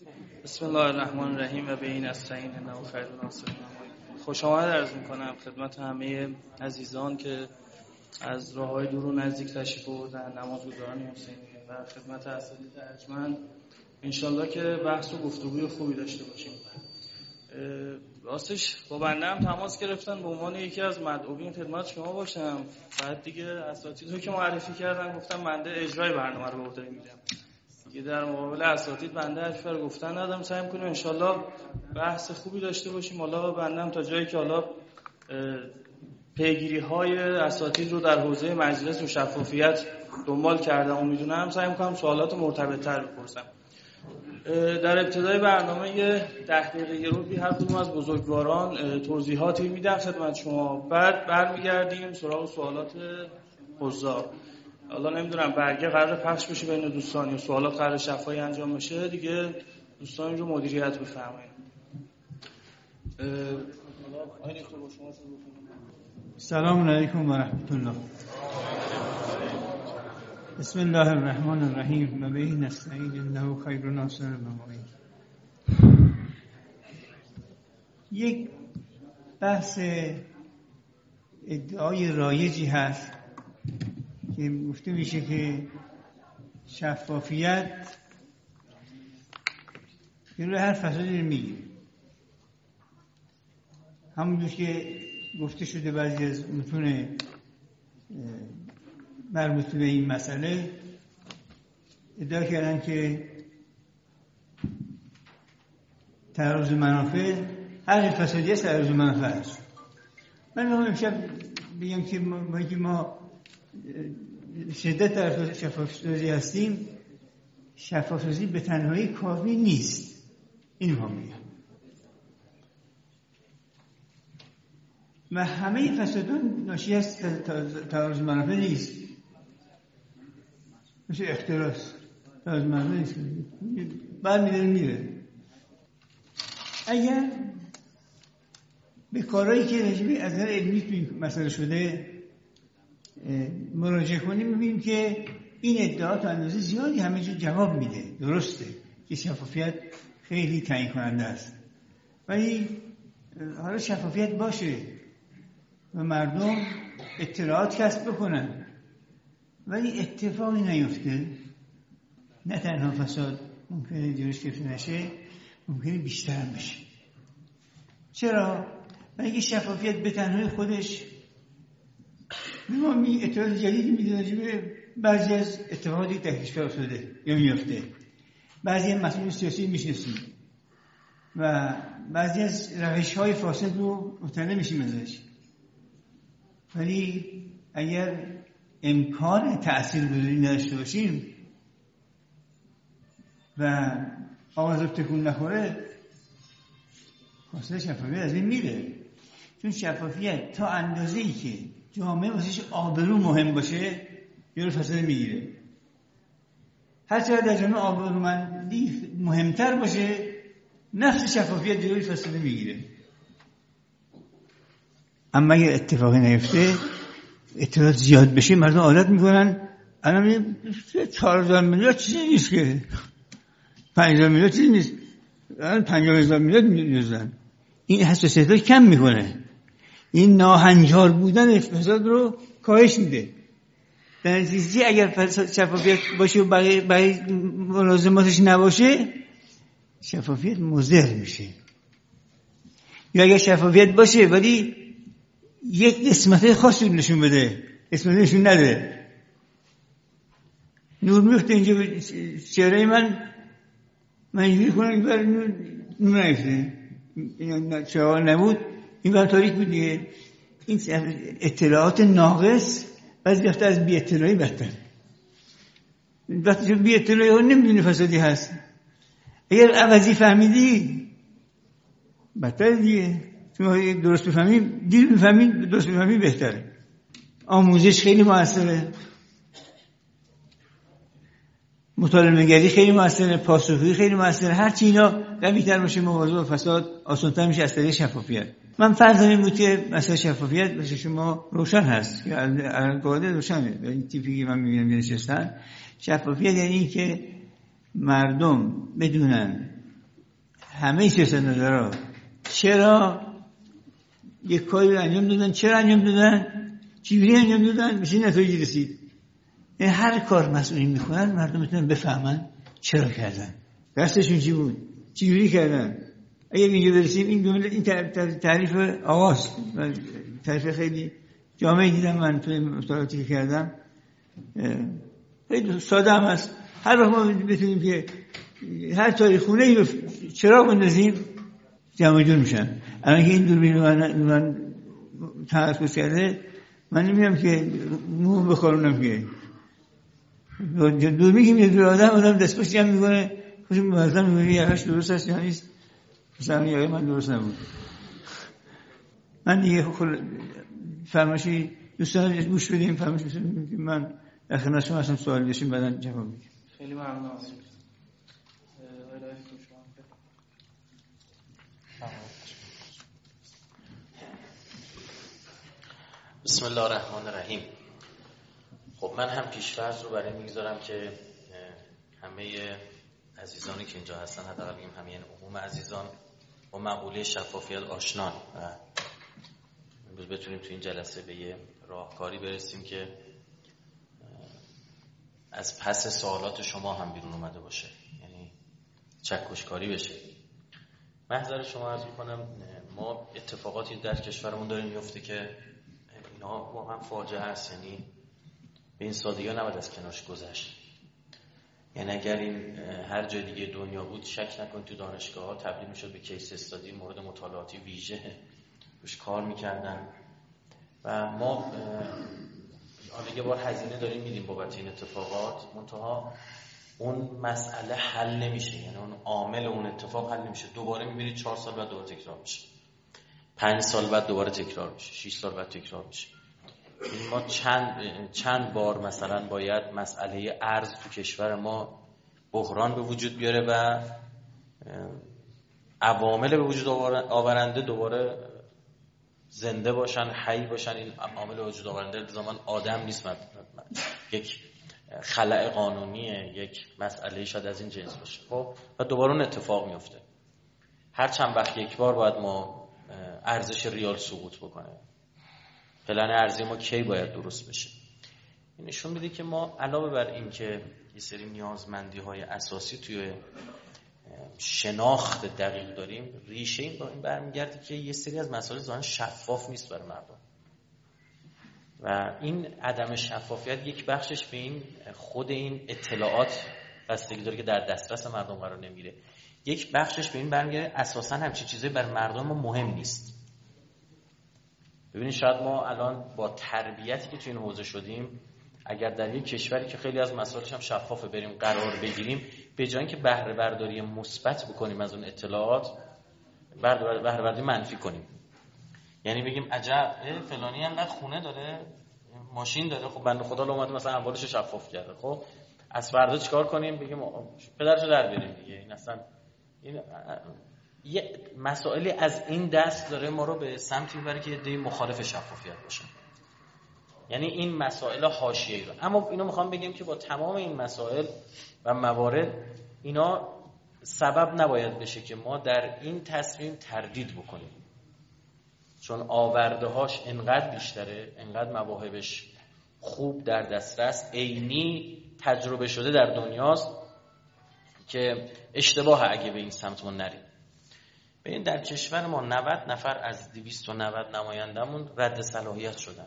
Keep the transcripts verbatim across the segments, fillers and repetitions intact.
بسم الله الرحمن الرحیم و به این نستعین انه خیر الناصرین. خوش آمد عرض میکنم خدمت همه عزیزان که از راههای دور و نزدیک تشریف آوردن، نمازگزاران حسینی و خدمت اساتید ارجمند. انشالله که بحث و گفتگوی خوبی داشته باشیم. راستش با بنده هم تماس گرفتن به عنوان یکی از مدعوین خدمت شما باشم. بعد دیگه اساتید رو که معرفی کردن گفتم بنده اجرای برنامه رو به عهده میگیرم. یه در مقابل اساتید بنده حرفی گفتن ندارم. سعی می‌کنیم انشالله بحث خوبی داشته باشیم. حالا بنده هم تا جایی که حالا پیگیری‌های اساتید رو در حوزه مجلس و شفافیت دنبال کردم و میدونم، سعی می‌کنم سوالات مرتبط‌تر بپرسم. در ابتدای برنامه ده دقیقه رو بی هر کدوم از بزرگواران توضیحاتی میدم خدمت شما، بعد برمیگردیم سراغ سوالات حضار. حالا نمیدونم برگه قرار پخش بشه بین دوستان یا سوالات قرار شفاهی انجام بشه، دیگه دوستان این رو مدیریت بفرمایید. سلام علیکم و رحمت الله. بسم الله الرحمن الرحیم و به نستعین انه خیر الناصرین و معین. یک بحث ادعای رایجی هست که گفته میشه که شفافیت جلوی هر فسادی رو میگیره. همونجور که گفته شده بعضی از متون مربوط به این مسئله ادعا کردن که تعارض منافع، هر فسادی است تعارض منافع است. من میخوام امشب بگم که ما, ما شدت در شفافیت هستیم، شفافیت به تنهایی کافی نیست. این هم میگم و همه فسادان ناشی از تعارض منافع نیست. مثل اختلاس تعارض منافع نیست، بعد میداره میره. اگر به کارهایی که از نظر علمی تو این مسئله شده مراجعه کنیم می‌بینیم که این ادعا تا اندازه زیادی همه جا جواب میده. درسته که شفافیت خیلی تعیین کننده است، ولی حالا شفافیت باشه و مردم اطلاعات کسب بکنن ولی اتفاقی نیفته، نه تنها فساد ممکنه جلوش گرفته نشه، ممکنه بیشتر هم بشه. چرا؟ اگه شفافیت به تنهایی خودش ما می اطلاعات جدیدی میده راجع به بعضی از اتفاقاتی در کشور افتاده یا میفته، بعضی از مسئولین سیاسی میشناسیم و بعضی از روش‌های فاسد رو مطلع میشیم ازش، ولی اگر امکان تأثیرگذاری نداشته باشیم و آواز رو تکون نخوره، خاصه شفافیت از این میره. چون شفافیت تا اندازه‌ای که جامعه واسش آبرو مهم باشه یه رو فساد میگیره. هر چقدر در جامعه آبرومندی مهمتر باشه، نفس شفافیت جلوی فساد میگیره. اما اگر اتفاقی نیفته، اطلاعات زیاد بشه، مردم عادت میکنن. الان چهار هزار میلیارد چیزی نیست که، پنج هزار میلیارد چیزی نیست، الان پنجاه هزار میلیارد میریزن. این حساسیت رو کم میکنه، این ناهنجار بودن فساد رو کاهش میده. در نتیجه اگر شفافیت باشه و بقیه بقیه ملازماتش نباشه، شفافیت مضر میشه. یا اگر شفافیت باشه ولی یک قسمت خاصی نشون بده، قسمت نشون نده، نور میفته اینجا به چهره من، من اینجوری کنم این بر نور نیفته، این چهره نبود این بر تاریک بود دیگه. این اطلاعات ناقص بعضی وقتا از بی اطلاعی بدتر. وقتی که بی اطلاعی ها نمیدونی فسادی هست، اگر عوضی فهمیدی بدتر دیگه. چون درست بفهمیم، دیر بفهمیم، درست بفهمیم بهتره. آموزش خیلی موثره، مطالعه نگری خیلی موثره، پاسخگویی خیلی موثره. هر چی اینا قوی‌تر باشه مبارزه با فساد آسان‌تر میشه از طریق شفافیت. من فرض این بود که مثلا شفافیت واسه شما روشن هست، که الان قاعده روشنه. این تیپی که من میبینم نشستن، شفافیت یعنی این که مردم بدونن همه سیاستمدارا چرا یک کاری انجام دادن، چرا انجام دادن، چجوری انجام دادن، میشه نتایجی رسید. یعنی هر کار مسئولین میکنن مردم میتونن بفهمن چرا کردن، دستشون چی بود، چجوری کردن. اگر اینجا برسیم این جمله این تعریف آغاز تعریف خیلی جامعی دیدم من توی مطالعاتی که کردم، خیلی ساده هم هست. هر وقت ما بتونیم که هر تاریخ خونه ای رو چراغ بندازیم جمع جور میشن. الان که این دوربین من من تمرکز کرده من نمیدونم که مو بخورونم که دوربین که میاد دور آدم آدم دست پشت جمع میکنه خوش منظم میگه یهاش درست هست یا نیست. مثلا یه من درست نبود. من دیگه خل... فرمایشی دوستان گوش بدیم فرمایش بدیم که من در خدمت شما هستم، سوال داشتیم بعداً جواب میدم. خیلی ممنون. بسم الله الرحمن الرحیم. خب من هم پیش‌فرض رو برای میگذارم که همه عزیزانی که اینجا هستن، حداقل بگیم همه عموم عزیزان با مقوله شفافیت آشنان و امروز بتونیم تو این جلسه به یه راهکاری برسیم که از پس سوالات شما هم بیرون اومده باشه، یعنی چکشکاری بشه. محضر شما عرض می‌کنم ما اتفاقاتی در کشورمون داره میفته که اینا واقعا فاجعه است، یعنی به این سادگی ها نباید از کنارش گذشت. یعنی اگر این هر جای دیگه دنیا بود شک نکنید تو دانشگاه ها تبدیل میشد به کیس استادی مورد مطالعاتی ویژه روش کار میکردن و ما حالا یه بار هزینه داریم میدیم بابت این اتفاقات، منتها اون مسئله حل نمیشه، یعنی اون عامل اون اتفاق حل نمیشه. دوباره میبینید چهار سال بعد دوباره تکرار میشه، پنج سال بعد دوباره تکرار میشه، شش سال بعد تکرار میشه. ما چند چند بار مثلا باید مسئله ارز تو کشور ما بحران به وجود بیاره و عوامل به وجود آورنده دوباره زنده باشن، حی باشن. این عوامل به وجود آورنده زمان آدم نیست، یک خلأ قانونیه، یک مسئله شاید از این جنس باشه. خب و دوباره اون اتفاق میفته. هر چند وقت یک بار باید ما ارزش ریال سقوط بکنه. پلن ارزی ما کی باید درست بشه؟ این نشون میده که ما علاوه بر این که یه سری نیازمندی های اساسی توی شناخت دقیق داریم، ریشه این با این برمیگرده که یه سری از مسائل ظاهرا شفاف نیست برای مردم و این عدم شفافیت یک بخشش به این خود این اطلاعات بستگی داره که در دسترس مردم قرار نمیره. یک بخشش به این برمیگرده اساسا همچین چیزایی برای مردم ما مهم نیست. ببینید شاید ما الان با تربیتی که تو این حوزه شدیم، اگر در یک کشوری که خیلی از مسائلش هم شفافه بریم قرار بگیریم، به جای اینکه بهره برداری مثبت بکنیم از اون اطلاعات، بهره برداری منفی کنیم. یعنی بگیم عجب فلانی انقدر خونه داره، ماشین داره، خب بنده خدا اومد مثلا اموالش شفاف کرده، خب از فردا چیکار کنیم؟ بگیم پدرشو در بیاریم دیگه. این اصلا این یه مسائلی از این دست داره ما رو به سمتی میبره که ایده مخالف شفافیت باشه. یعنی این مسائل حاشیه‌ای رو، اما اینو میخوام بگم که با تمام این مسائل و موارد اینا سبب نباید بشه که ما در این تصمیم تردید بکنیم، چون آورده‌هاش انقدر بیشتره، انقدر مواهبش خوب در دسترس، عینی تجربه شده در دنیاست که اشتباه اگه به این سمت ما نریم. ببین در کشور ما نود نفر از دویست و نود نمایندمون رد صلاحیت شدن.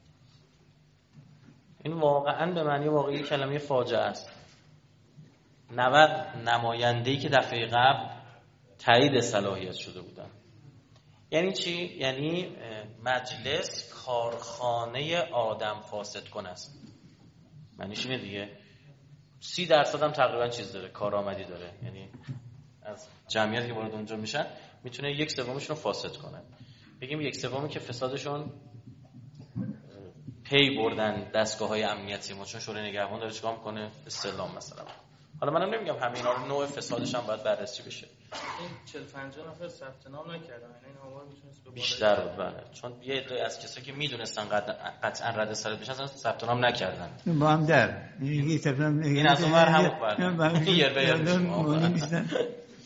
این واقعا به معنی واقعی کلمه فاجعه است. نود نماینده‌ای که دفعه قبل تایید صلاحیت شده بودن. یعنی چی؟ یعنی مجلس کارخانه آدم فاسد کن است. معنیش اینه دیگه. سی درصد هم تقریبا چیز داره، کارآمدی داره. یعنی از جمعیتی که وارد اونجا میشن میتونه یک سومشون رو فاسد کنه. بگیم یک سومی که فسادشون پی بردن دستگاه‌های امنیتی ما، چون شورای نگهبان داره چیکار میکنه؟ استعلام مثلا. حالا منم نمیگم همه اینا رو نوع فسادش هم باید بررسی بشه. این چهل پنجاه نفر ثبت نام نکردن، این آمار میتونست به بیشتر بود. بله، چون یه عده از کسایی که میدونستن قطعا رد صلاحیت بشن اصلا ثبت نام نکردن. با هم در این ثبت نام این از اونور هم بود. یه به یه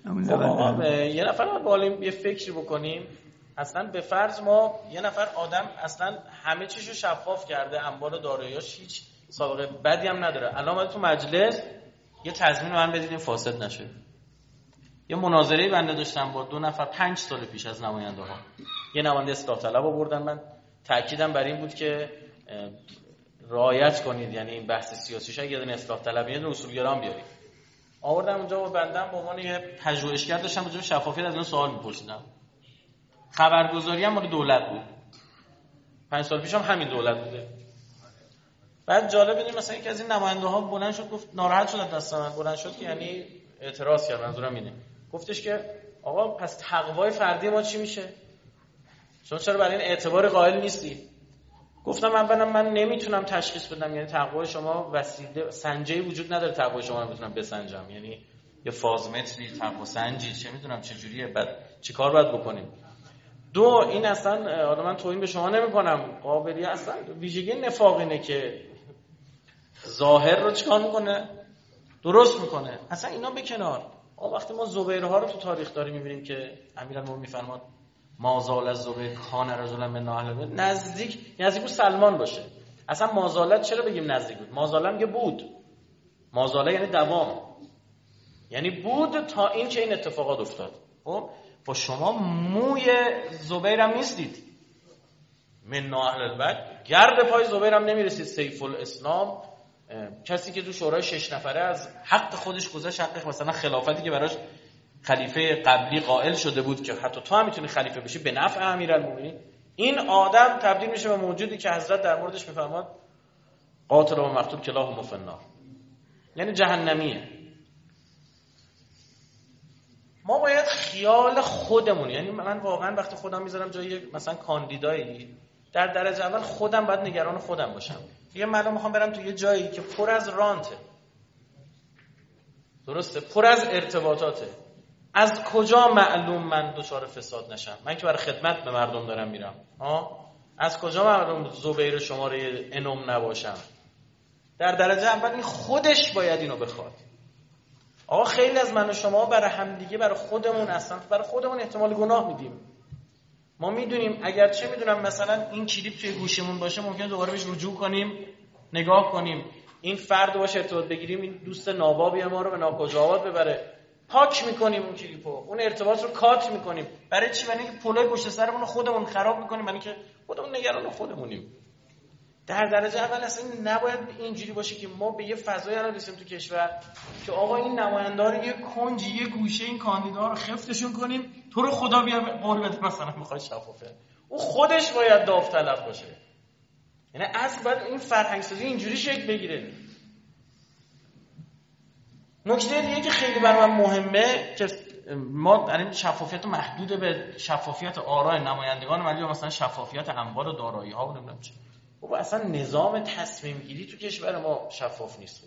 خب یه نفر بالیم یه فکری بکنیم. اصلا به فرض ما یه نفر آدم اصلا همه چیشو شفاف کرده، انبار داراییاش هیچ سابقه بدی هم نداره، الان اومد تو مجلس یه تضمین من بدید این فاسد نشه. یه مناظره بنده داشتم با دو نفر پنج سال پیش از نماینده ها، یه نماینده اصلاح طلب آوردن، من تاکیدم بر این بود که رعایت کنید، یعنی این بحث سیاسی شه یه دونه اصلاح طلب یه دونه اصولگرام بیارید. آوردم اونجا با بندم به عنوان یه پژوهشگر داشتم راجع به شفافیت از اون سوال می‌پرسیدم. خبرگزاری هم مال دولت بود. پنج سال پیش هم همین دولت بوده. بعد جالب اینه مثلا یکی از این نماینده ها بلند شد گفت، ناراحت شد از دست من، بلند شد که یعنی اعتراض کرد، منظورم اینه، گفتش که آقا پس تقوای فردی ما چی میشه؟ شما چرا برای این اعتبار قائل نیستی؟ گفتم اولا من نمیتونم تشخیص بدم، یعنی تقوای شما وسیله سنجی وجود نداره، تقوای شما رو بتونم بسنجم، یعنی یه فازمتری تقوا سنجی چه میدونم چه جوریه، بعد چیکار باید بکنیم؟ دو، این اصلا حالا من توهین به شما نمی‌کنم، قابلیت اصلا ویژگی نفاق اینه که ظاهر رو چیکار میکنه؟ درست میکنه. اصلا اینا به کنار. آ وقتی ما زبیرها رو تو تاریخ داریم میبینیم که امیرالمومنین میفرماد مازال از زبیر کان رجلا من اهل بیت، نزدیک نزدیک بود سلمان باشه. اصلا مازالت چرا بگیم نزدیک بود؟ مازاله میگه بود. مازاله یعنی دوام، یعنی بود تا این که این اتفاقات افتاد. خب با شما موی زبیر هم نیستید، من اهل البیت، گرد پای زبیر هم نمیرسید. سیف الاسلام، کسی که تو شورای شش نفره از حق خودش گذاشت، حق مثلا خلافتی که براش خلیفه قبلی قائل شده بود که حتی تو هم میتونی خلیفه بشی به نفع امیرالمومنین، این آدم تبدیل میشه به موجودی که حضرت در موردش میفرماد قاتل و مقتول کلاهما فی النار، یعنی جهنمیه. ما باید خیال خودمون، یعنی من واقعا وقتی خودم میذارم جای مثلا کاندیدایی، در درجه اول خودم باید نگران خودم باشم. یه من میخوام برم تو یه جایی که پر از رانته، درسته، پر از ارتباطاته، از کجا معلوم من دچار فساد نشم؟ من که برای خدمت به مردم دارم میرم، ها، از کجا معلوم زبیر شماره انم نباشم؟ در درجه اول این خودش باید اینو بخواد. آقا خیلی از من و شما برای همدیگه، برای خودمون، اصلا برای خودمون احتمال گناه میدیم. ما میدونیم اگر چه میدونم مثلا این کلیپ توی گوشمون باشه ممکنه دوباره بهش رجوع کنیم، نگاه کنیم، این فرد باشه ارتباط بگیریم، این دوست نابابی ما رو به ناکجاوت ببره، پاک میکنیم اون کلیپو، اون ارتباط رو کات میکنیم. برای چی؟ برای اینکه پولای پشت سرمون رو خودمون خراب میکنیم، برای اینکه خودمون نگران خودمونیم. در درجه اول اصلا نباید اینجوری باشه که ما به یه فضایی الان رسیدیم تو کشور که آقا این نماینده‌ها رو یه کنج، یه گوشه این کاندیداها رو خفتشون کنیم، تو رو خدا بیا قول بده مثلا میخواد شفافه، او خودش باید داوطلب باشه. یعنی اصل باید این فرهنگ سازی اینجوری شکل بگیره. نکته دیگه که خیلی برای من مهمه که ما در این شفافیت محدود به شفافیت آراء نمایندگان ولی مثلا شفافیت اموال و دارایی‌ها و نمیدونم چه، خب اصلا نظام تصمیم گیری تو کشور ما شفاف نیست.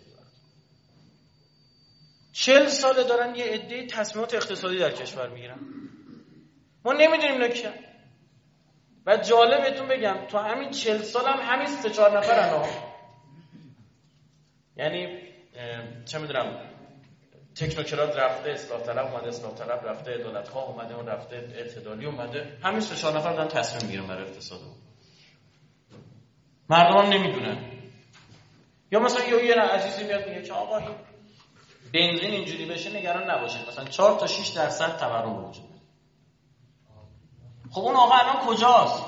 چهل ساله دارن یه عده تصمیمات اقتصادی در کشور میگیرن، ما نمیدونیم نکه. و جالب بهتون بگم تو همین چهل سال هم همین سه چهار نفرن ها، یعنی چه میدونم تکنوکرات رفته، اصلاح طلب اومده، اصلاح طلب رفته، عدالت‌خواه اومده، اون رفته، اعتدالی اومده، همین سه چهار نفر دارن تصمیم میگیرن برای اقتصاد. مردم هم نمیدونن. یا مثلا یه یه عزیزی میاد میگه که آقا این بنزین اینجوری بشه نگران نباشید، مثلا چهار تا شش درصد تورم وجود داره. خب اون آقا الان کجاست؟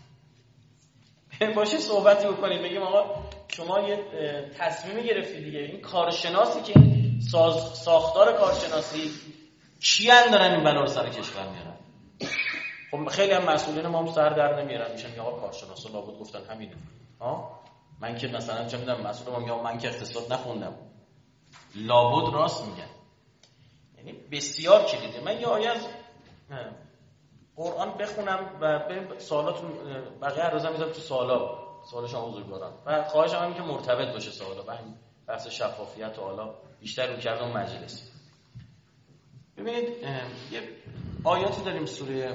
باشه صحبتی بکنیم، بگیم آقا شما یه تصمیمی گرفتی دیگه، این کارشناسی که این ساز ساختار کارشناسی کیان دارن این بلا رو سر کشور میارن؟ خب خیلی هم مسئولین ما هم سر در نمیارن، میشن که آقا کارشناسا لابد گفتن همینه. ها من که مثلا چه میدونم مسئول ما میگم من که اقتصاد نخوندم، لابد راست میگن. یعنی بسیار کلیده. من یه آیه از قرآن بخونم و به سوالاتون بقیه هر روزم میذارم تو سوالا، سوال شما بزرگواران، و خواهشم همین که مرتبط باشه سوالا و این بحث شفافیت و حالا بیشتر رو کردم مجلس. ببینید یه آیاتی داریم سوره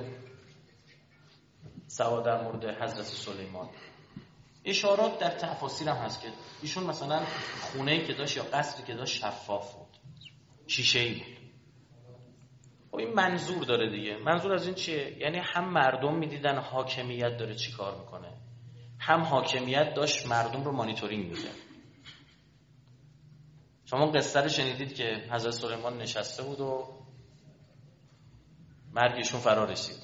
سوا در مورد حضرت سلیمان، اشارات در تفاسیر هم هست که ایشون مثلا خونه‌ای که داشت یا قصری که داشت شفاف بود، شیشه‌ای بود. خب این منظور داره دیگه. منظور از این چیه؟ یعنی هم مردم میدیدن حاکمیت داره چی کار میکنه، هم حاکمیت داشت مردم رو مانیتورینگ میکرد. شما قصه رو شنیدید که حضرت سلیمان نشسته بود و مرگشون فرا رسید.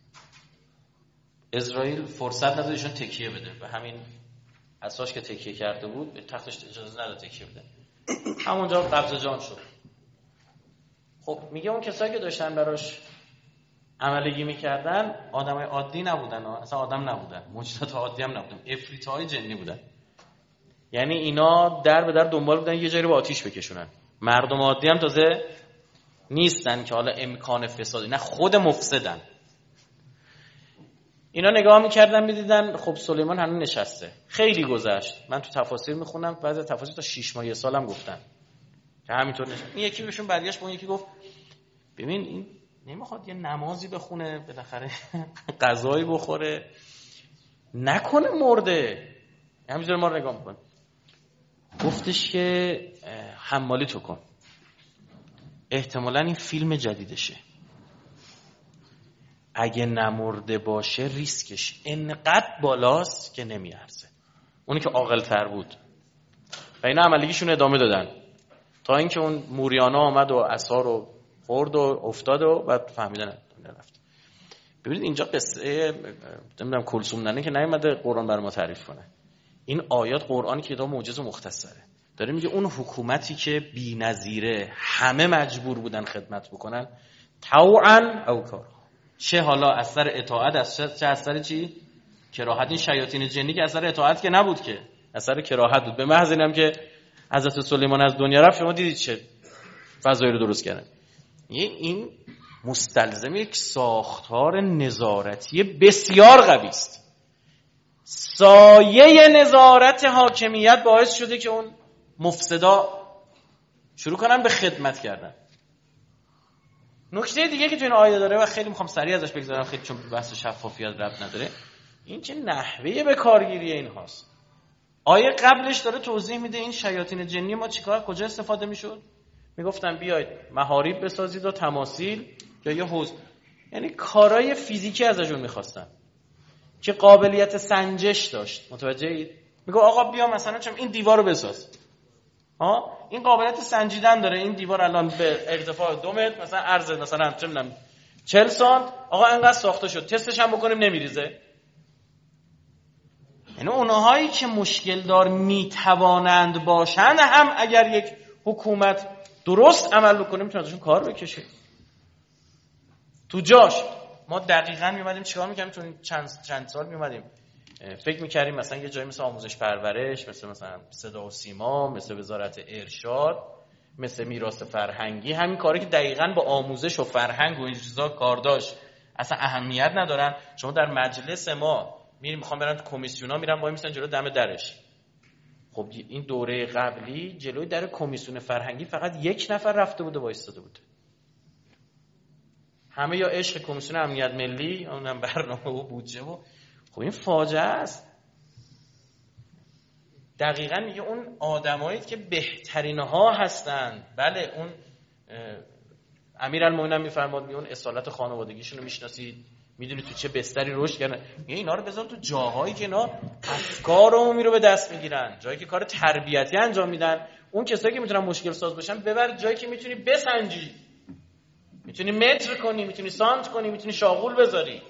اسرائیل فرصت نداد ایشون تکیه بده، به همین اساس که تکیه کرده بود به تختش اجازه نداد تکیه بده، همونجا قبض جان شد. خب میگه اون کسایی که داشتن براش عملگی میکردن آدمای عادی نبودن، اصلا آدم نبودن، موجودات عادی هم نبودن، عفریت‌های جنی بودن. یعنی اینا در به در دنبال بودن یه جایی رو با آتیش بکشونن. مردم عادی هم تازه نیستن که حالا امکان فسادی، نه خود مفسدن. اینا نگاه میکردن میدیدن خب سلیمان هنوز نشسته. خیلی گذشت، من تو تفاسیر میخونم، بعضی تفاسیر تا شش ماه یه سالم گفتن که همینطور نشست. این یکی بهشون برگشت با اون یکی گفت ببین این نمیخواد یه نمازی بخونه بالاخره غذایی بخوره، نکنه مرده، همینجوری ما رو نگاه میکنه. گفتش که حمالی تو کن، احتمالاً این فیلم جدیدشه، اگه نمرده باشه ریسکش انقدر بالاست که نمیارزه. اونی که عاقل‌تر بود و اینا عملیگیشون ادامه دادن تا اینکه اون موریانا آمد و عصا رو خورد و افتاد و بعد فهمیدن رفت. ببینید اینجا قصه نمیدونم کلثوم ننه که نیومده قرآن برای ما تعریف کنه. این آیات قرآنی که کتاب معجز و مختصره، داره میگه اون حکومتی که بی‌نظیره همه مجبور بودن خدمت بکنن طوعاً او کرها، چه حالا اثر اطاعت از چه اثر چی کراهت. این شیاطین جنی که اثر اطاعت که نبود، که اثر کراهت بود. به محض اینم که حضرت سلیمان از دنیا رفت شما دیدید چه فضایی رو درست کردن. این مستلزم یک ساختار نظارتی بسیار قوی است. سایه نظارت حاکمیت باعث شده که اون مفسدا شروع کنن به خدمت کردن. نکته دیگه که تو این آیه داره و خیلی میخوام سریع ازش بگذارم، خیلی چون بحث شفافیت ربط نداره، این که نحوه به کارگیری این هاست. آیه قبلش داره توضیح میده این شیاطین جنی ما چیکار کجا استفاده میشد. میگفتن بیاید محاریب بسازید و تماثیل یا یه حوض، یعنی کارهای فیزیکی ازشون میخواستن که قابلیت سنجش داشت. متوجهید؟ میگه آقا بیا مثلا چون این دیوار رو بساز، ها این قابلیت سنجیدن داره، این دیوار الان به ارتفاع دو متر مثلا عرض مثلا چه میدونم چهل سانت، آقا انقدر ساخته شد، تستش هم بکنیم نمیریزه. یعنی اونهایی که مشکل دار میتوانند باشند هم اگر یک حکومت درست عمل بکنه میتونه ازشون کار بکشه. تو جاش ما دقیقاً میومدیم چیکار میکردیم؟ چون چند چند سال میومدیم فکر میکردیم مثلا یه جایی مثل آموزش پرورش، مثل مثلا صدا و سیما، مثل وزارت ارشاد، مثل میراث فرهنگی، همین کاری که دقیقاً با آموزش و فرهنگ و این چیزا کار داشت اصلا اهمیت ندارن. شما در مجلس ما میریم میخوام برن تو کمیسیونا، میرن وای میسن جلو دم درش. خب این دوره قبلی جلوی در کمیسیون فرهنگی فقط یک نفر رفته بود و وایساده بود. همه یا عشق کمیسیون امنیت ملی، اونم برنامه و بودجه و خب این فاجعه است. دقیقاً میگه اون آدمایی که بهترین ها هستن. بله اون امیرالمومنین میفرماد میگه اون اصالت خانوادگیشون رو میشناسید، میدونی تو چه بستری رشد کردن، میگه اینا رو بذار تو جاهایی که اینا افکار عمومی رو به دست میگیرن، جایی که کار تربیتی انجام میدن. اون کسایی که میتونن مشکل ساز باشن ببر جایی که میتونی بسنجی، میتونی متر کنی، میتونی سانت کنی، میتونی شاغول بذاری.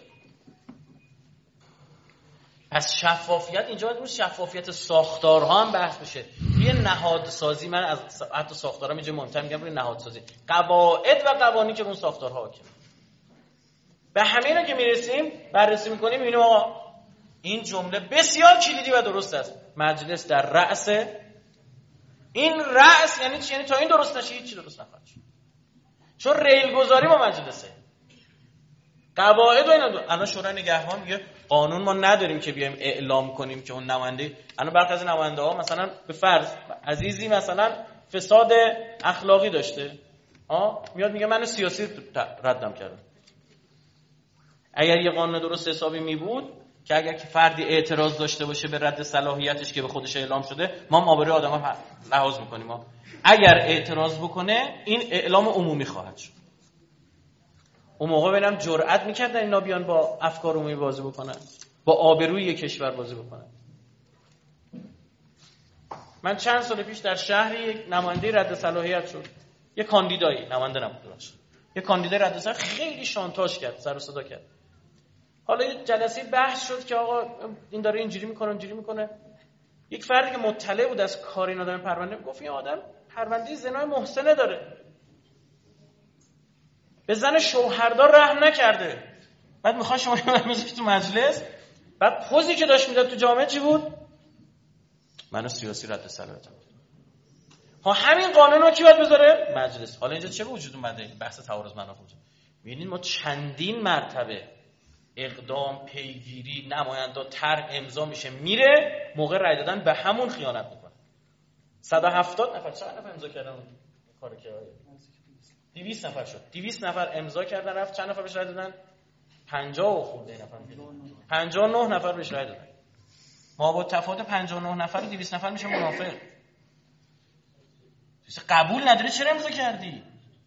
پس شفافیت اینجا باید روی شفافیت ساختارها هم بحث بشه. یه نهادسازی، من از حتی ساختارها اینجا مهمتر میگم روی نهادسازی، قواعد و قوانین که اون ساختارها حاکمه. به همینا که میرسیم بررسی میکنیم میبینیم آقا این جمله بسیار کلیدی و درست است. مجلس در رأس. این رأس یعنی چی؟ یعنی تا این درست نشه هیچ چی درست نخواهد شد. چون ریل گذاری با مجلسه. قواعد و اینا دو. الان شورای نگهبان میگه قانون ما نداریم که بیایم اعلام کنیم که اون نماینده، الان برخی از نماینده ها مثلا به فرض عزیزی مثلا فساد اخلاقی داشته، ها میاد میگه من سیاسی ردم کردم. اگر یه قانون درست حسابی می بود که اگر که فردی اعتراض داشته باشه به رد صلاحیتش که به خودش اعلام شده، ما مابرای آدم‌ها لحاظ می‌کنیم. ما اگر اعتراض بکنه این اعلام عمومی خواهد شد. اون موقع ببینم جرئت میکردن اینا بیان با افکار عمومی بازی بکنن، با آبروی کشور بازی بکنن. من چند سال پیش در شهری یک نماینده رد صلاحیت شد، یک کاندیدایی، نماینده نبود درست، یک کاندیدای رد صلاحیت خیلی شانتاژ کرد، سر و صدا کرد. حالا یه جلسه بحث شد که آقا این داره اینجوری میکنه اونجوری میکنه. یک فردی که مطلع بود از کار این آدم پرونده گفت این آدم پرونده زنا محسنه داره، به زن شوهردار رحم نکرده، بعد میخواد شما رو بذارید تو مجلس. بعد پوزی که داشت میداد تو جامعه چی بود؟ منو سیاسی رد صلاحیت. ها همین قانونو کی باید بذاره؟ مجلس. حالا اینجا چه به وجود اومده؟ بحث تعارض منافع. ببینید ما چندین مرتبه اقدام، پیگیری، نماینده طرح امضا میشه، میره موقع رای دادن به همون خیانت میکنه. صد و هفتاد نفر چند نفر امضا کردن اون کارو که دویست نفر شد. دویست نفر امضا کردن، رفت چند نفر بهش رای دادن؟ پنجاه و خورده نفر. پنجاه و نه نفر بهش رای دادن. ما با تفاوت پنجاه و نه نفر و دویست نفر میشه موافق. قبول نداره چرا امضا کردی؟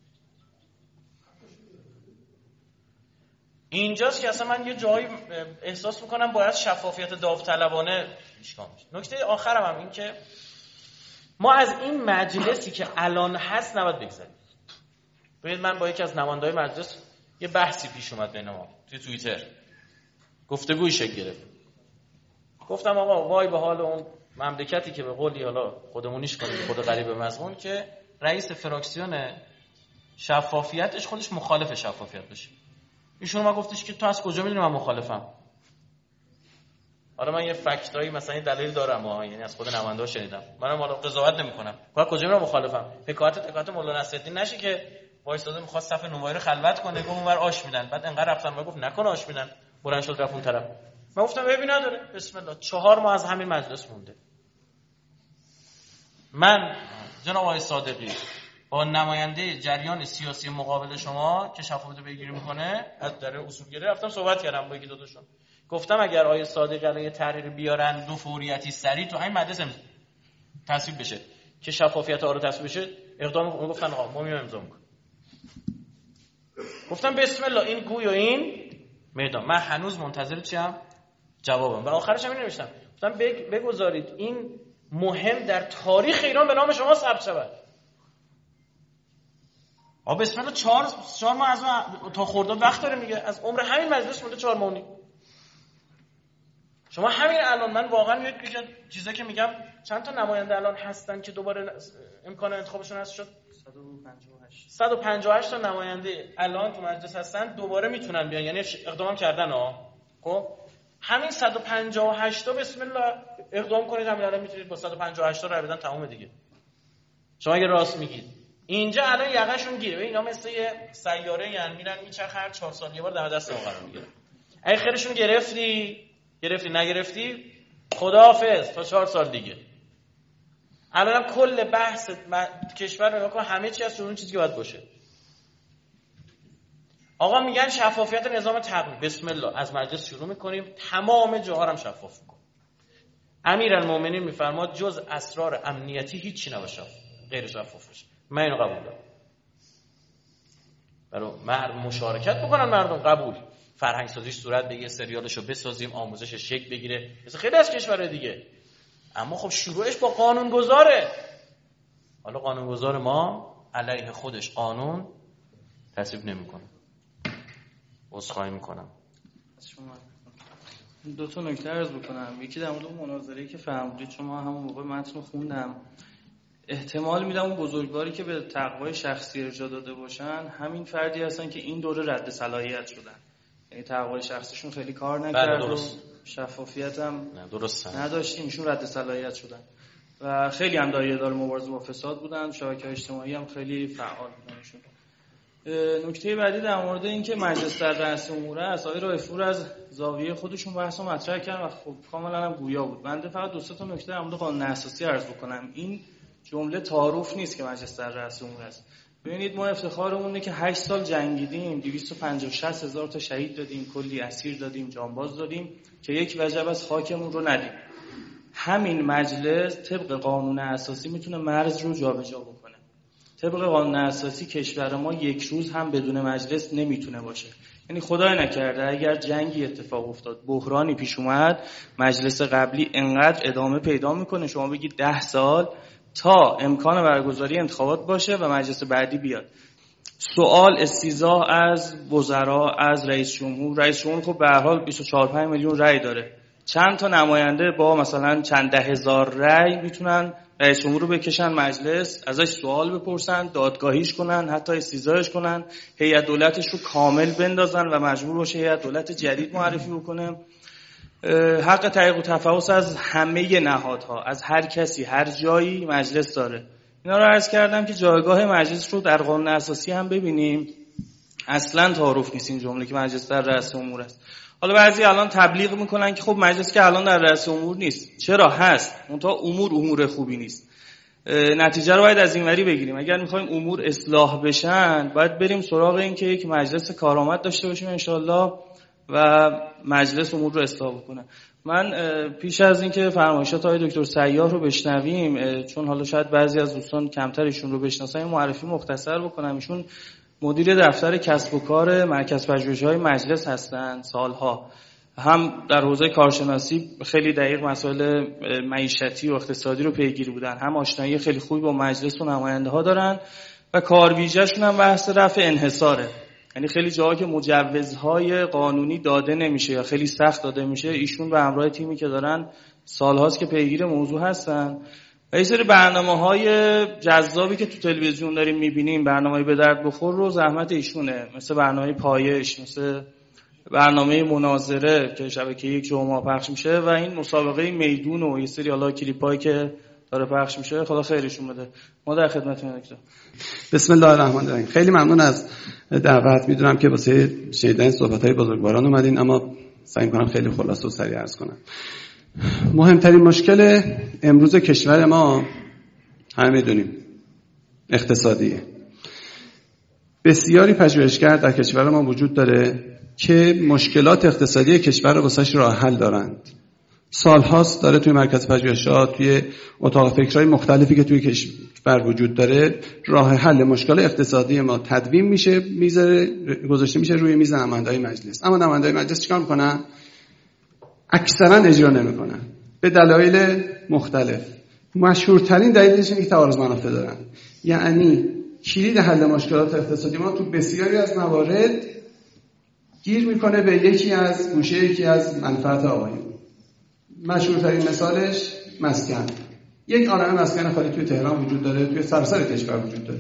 اینجاست که اصلا من یه جایی احساس میکنم باید شفافیت داوطلبانه اشکال میشه. نکته آخرم هم این که ما از این مجلسی که الان هست نباید بگذاریم. ببینید من با یکی از نماینده‌های مجلس یه بحثی پیش اومد بین ما توی توییتر، گفتگوی شکل گرفت. گفتم آقا وای به حال اون مملکتی که به قولی حالا خودمونیش کنیم خود غریب مضمون که رئیس فراکسیون شفافیتش خودش مخالف شفافیت بشه. ایشون ما گفتش که تو از کجا میدونی من مخالفم؟ حالا من یه فکتایی مثلا دلیل دارم ها، یعنی از خود نماینده شنیدم، منم حالا قضاوت نمی‌کنم. بعد کجا میرم مخالفم؟ حکایت حکایت مولانا نصرالدین نشه که وایساده می‌خواد صف نونوایی رو خلوت کنه، گفت اونور آش میدن، بعد انقدر رفتن و گفت نکن آش میدن، بلند شد رفت اون طرف. من گفتم ببین نداره، بسم الله، چهار ماه از همین مجلس مونده. من جناب آقای صادقی با نماینده جریان سیاسی مقابل شما که شفافیت پیگیری میکنه از در اصولگرا رفتم صحبت کردم با یکی دو تاشون، گفتم اگر آقای صادقی الان یه تحریر بیارن دو فوریتی سریع تو همین مجلس تصویب بشه که شفافیت ها رو تصویب بشه، اقدام اون گفتن آقا ما میایم امضا میکنیم. گفتم بسم الله این گوی و این میدان. من هنوز منتظر چیم؟ جوابم. و آخرش هم این نوشتم، گفتم بگذارید این مهم در تاریخ ایران به نام شما ثبت شود. آ بسم الله چهار چهار ماه از تا خرداد وقت داره میگه، از عمر همین مجلس مونده چهار ماه. شما همین الان من واقعا یک چیزایی که میگم چند تا نماینده الان هستن که دوباره امکان انتخابشون هست شد صد و پنجاه و هشت تا نماینده الان تو مجلس هستن، دوباره میتونن بیان، یعنی اقدام کردن ها. خب همین صد و پنجاه و هشت تا بسم الله اقدام کنید، همین الان میتونید با صد و پنجاه و هشت تا رای بدن تمام دیگه. شما اگه راست میگید اینجا الان یقهشون گیره، اینا مثل یه سیاره یعنی میرن میچرخن هر چهار سال یه بار دم دست ما قرار میگیره. اگه خیرشون گرفتی گرفتی نگرفتی خداحافظ تا چهار سال دیگه. الان کل بحث کشور رو نگاه کن، همه چی از اون چیزی که باید باشه. آقا میگن شفافیت نظام تقنین، بسم الله از مجلس شروع میکنیم، تمام جاها هم شفاف میکنیم. امیرالمومنین میفرماد جز اسرار امنیتی هیچی نباشه غیر شفاف باشه. من اینو قبول دارم. برای مردم مشارکت بکنن، مردم قبول، فرهنگ سازیش صورت بگیره، سریالشو بسازیم، آموزش شکل بگیره مثل خیلی از کشورهای دیگه. اما خب شروعش با قانونگذاره. حالا قانونگذار ما علیه خودش قانون تصویب نمیکنه. عذرخواهی میکنم. دو تا نکته عرض بکنم. یکی در مورد مناظره‌ای که فرمودید شما، همون موقع متن خوندم، احتمال میدم اون بزرگواری که به تقوای شخصی ارجاع داده باشن همین فردی هستن که این دوره رد صلاحیت شدن، یعنی تقوای شخصیشون خیلی کار نکرد و شفافیت هم نداشتیم، ایشون رد صلاحیت شدن و خیلی هم دایره دار مبارزه با فساد بودن، شبکه‌های اجتماعی هم خیلی فعال بودن ایشون. نکته بعدی در مورد این که مجلس در رأس امور است، آقای رایفپور از زاویه خودشون بحثو مطرح کردن و خب کاملا هم گویا بود. بنده فقط دو سه تا نکته در مورد قانون اساسی عرض بکنم. این جمله تعارف نیست که مجلس در رأس امور است. ببینید ما افتخارمون اینه که هشت سال جنگیدیم، دویست و پنجاه و شصت هزار تا شهید دادیم، کلی اسیر دادیم، جانباز دادیم که یک وجب از خاکمون رو ندیم. همین مجلس طبق قانون اساسی میتونه مرز رو جابجا بکنه. طبق قانون اساسی کشور ما یک روز هم بدون مجلس نمیتونه باشه. یعنی خدای نکرده اگر جنگی اتفاق افتاد، بحرانی پیش اومد، مجلس قبلی انقدر ادامه پیدا میکنه شما بگید ده سال تا امکان برگزاری انتخابات باشه و مجلس بعدی بیاد. سوال استیضاح از وزرا، از رئیس جمهور. رئیس جمهور خب به هر حال بیست و چهار پنج میلیون رأی داره. چند تا نماینده با مثلا چند ده هزار رأی میتونن رئیس جمهور رو بکشن مجلس، ازش سوال بپرسن، دادگاهیش کنن، حتی استیضاحش کنن، هیئت دولتش رو کامل بندازن و مجبور باشه هیئت دولت جدید معرفی بکنه. حق تحقیق و تفحص از همه نهادها، از هر کسی، هر جایی مجلس داره. اینا رو عرض کردم که جایگاه مجلس رو در قانون اساسی هم ببینیم. اصلا تعارف نیست این جمله که مجلس در رأس امور است. حالا بعضی الان تبلیغ میکنن که خب مجلس که الان در رأس امور نیست. چرا هست؟ منتها امور امور خوبی نیست. نتیجه رو باید از اینوری بگیریم. اگر میخوایم امور اصلاح بشن باید بریم سراغ این که یک مجلس کارآمد داشته باشیم انشالله و مجلس امور رو اصلاح بکنه. من پیش از اینکه فرمایشات آقای دکتر سیاح رو بشنویم، چون حالا شاید بعضی از دوستان کمتر ایشون رو بشناسن، معرفی مختصر بکنم. ایشون مدیر دفتر کسب و کار مرکز پژوهش‌های مجلس هستند سالها. هم در حوزه کارشناسی خیلی دقیق مسائل معیشتی و اقتصادی رو پیگیری بودن، هم آشنایی خیلی خوبی با مجلس و نماینده‌ها دارن و کاربیجه‌شون هم بحث رفع انحصاره. یعنی خیلی جاها که مجوزهای قانونی داده نمیشه یا خیلی سخت داده میشه، ایشون به همراه تیمی که دارن سالهاست که پیگیر موضوع هستن و یه سری برنامه‌های جذابی که تو تلویزیون داریم می‌بینیم، برنامه‌های به درد بخور رو زحمت ایشونه، مثل برنامه پایش، مثل برنامه مناظره که شبکه یک جمعه پخش میشه و این مسابقه میدون و یه سری حالا کلیپایی که داره پخش میشه. خدا خیرشون بده. ما در خدمتتون دکتر. بسم الله الرحمن الرحیم. خیلی ممنون از دعوت. میدونم که واسه شنیدن صحبت‌های بزرگواران اومدین، اما سعی می‌کنم خیلی خلاصه و سریع عرض کنم. مهمترین مشکل امروز کشور ما همه میدونیم اقتصادیه. بسیاری پژوهشگر در کشور ما وجود داره که مشکلات اقتصادی کشور رو واسش راه حل دارند. سالهاست داره توی مرکز پژوهشات، توی اتاق فکرهای مختلفی که توی کشور وجود داره، راه حل مشکل اقتصادی ما تدوین میشه، میذاره گذاشته میشه روی میز نماینده‌های مجلس. اما نماینده‌های مجلس چیکار میکنن؟ اکثرا اجرا نمیکنن به دلایل مختلف. مشهورترین دلیلش اینه که تعارض منافع دارن. یعنی کلید حل مشکلات اقتصادی ما تو بسیاری از موارد گیر میکنه به یکی از گوشه یکی از منفعت آقایون. مشهورترین مثالش مسکن. یک عالمه مسکن خالی توی تهران وجود داره، توی سراسر کشور وجود داره.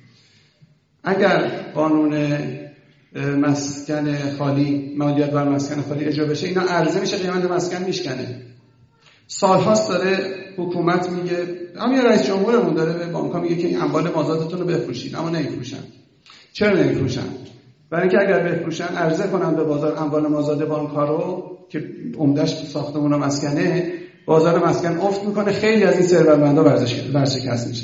اگر قانون مسکن خالی، مالیات بر مسکن خالی اجرا بشه، اینا عرضه میشه، قیمت مسکن میشکنه. سالهاست داره حکومت میگه، همین رئیس جمهورمون داره به بانک‌ها میگه که این اموال مازادتون رو بفروشید، اما نمیفروشن. چرا نمیفروشن؟ برای اینکه اگر بفروشن عرضه کنن به بازار اموال مازاد بانک‌ها رو که عمده‌اش ساختمون و مسکنه، بازار مسکن افت میکنه، خیلی از این ثروتمندا ورشکست میشن.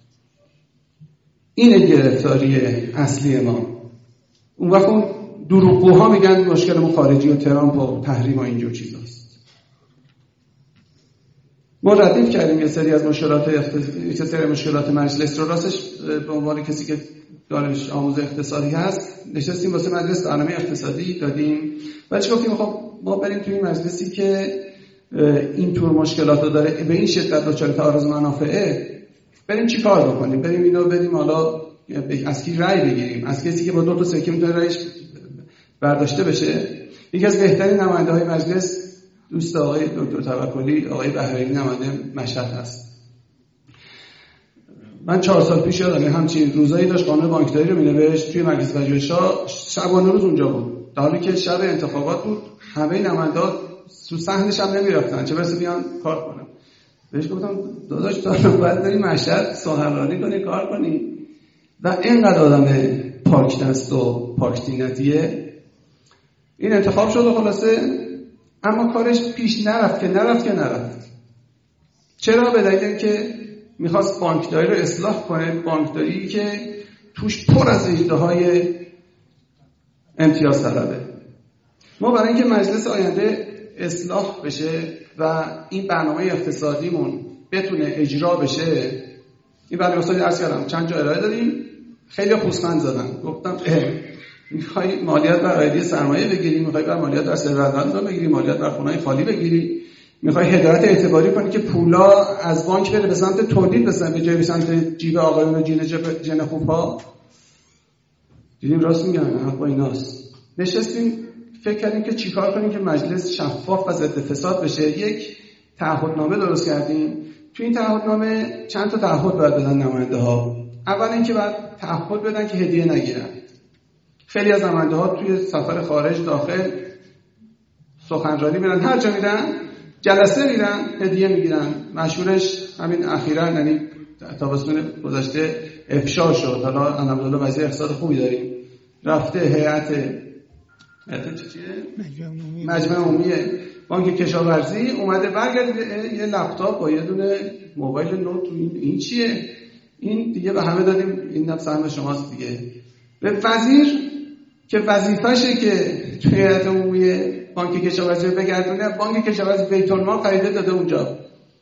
اینه گرفتاری اصلی ما. اون وقت اون دروغگوها میگن مشکلمون خارجی و ترامپ و تحریم و اینجور چیزاست. ما ردیف کردیم یه سری از مشکلات اقتصادی، یه سری مشکلات مجلس رو. راستش به عنوان کسی که دانش آموز اقتصادی هست نشستیم واسه مجلس برنامه اقتصادی دادیم و چه گفتیم خب ما بریم توی مجلسی که این طور مشکلات رو داره به این شدت دچار تعارض منافعه، بریم چی کار بکنیم؟ بریم اینو بریم حالا از کی رأی بگیریم؟ از کسی که با دو تا سکه میتونه رأیش برداشته بشه. یکی از بهترین نماینده‌های مجلس دوست آقای دکتر توکلی، آقای بهرمی، نماینده مشهد هست. من چهار سال پیش یادمه همچین روزایی داشت قانون بانکداری رو مینوشت توی مجلس پژوهش‌ها، شبانه روز اونجا بود، در حالی که شب انتخابات بود. همه نماینده‌ها تو صحنش هم نمیرفتن، چه برسه بیان کار کنن. بهش گفتم داداش تو باید بری مشهد سخنرانی کنی، کار کنی. و اینقدر آدم پاک دست و پاک طینتیه. این انتخاب شد و خلاصه، اما کارش پیش نرفت که نرفت که نرفت. چرا؟ به دلیل اینکه میخواست بانکداری رو اصلاح کنه، بانکداری که توش پر از اجراهای امتیاز طلبه. ما برای اینکه مجلس آینده اصلاح بشه و این برنامه اقتصادیمون بتونه اجرا بشه، این بله استاد عرض کردم چند جا ارائه دادیم، خیلی پوزخند زدن، گفتم میخوای مالیات بر آیدی سرمایه بگیری، میخوای بر مالیات بر ثروتمندان بگیری، مالیات بر خونه‌های خالی بگیری، میخوای هدایت اعتباری کنی که پولا از بانک بره به سمت تولید، به سمت جای به سمت جیب آقایون و جین جن خوبها. دیدیم راست میگن، حق با ایناست. نشستیم فکر کردیم که چیکار کنیم که مجلس شفاف و ضد فساد بشه. یک تعهدنامه درست کردیم. تو این تعهدنامه چند تا تعهد باید بدن نماینده ها. اول اینکه باید تعهد بدن که هدیه نگیرن. خیلی از نماینده ها توی سفر خارج داخل سخنرانی میرن، هر جا میرن جلسه میرن هدیه میگیرن. مشهورش همین اخیراً یعنی تابستون گذشته افشا شد. حالا الحمدلله وضع اقتصاد خوبی داریم. رفته هیئت هیئت چیه؟ مجمع عمومی بانک کشاورزی اومده برگردید یه لپتاپ با یه دونه موبایل نوت. این این چیه؟ این دیگه به همه دادیم، این سهم شماست دیگه. به وزیر که وظیفشه که توی هیئت عمومی بانک کشاورزی بگردونه، بانک کشاورزی بیت المال خریده داده اونجا.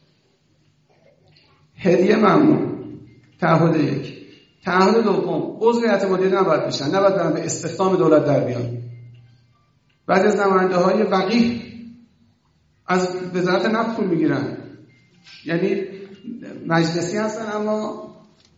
هدیه ممنوع. تعهد یک. تعهد دوم، عضو هیئت مدیره نباید بشن، نباید برن به استخدام دولت در بیان. بعد از نماینده های وقیح از وزارت نفت پول میگیرن، یعنی مجلسی هستن اما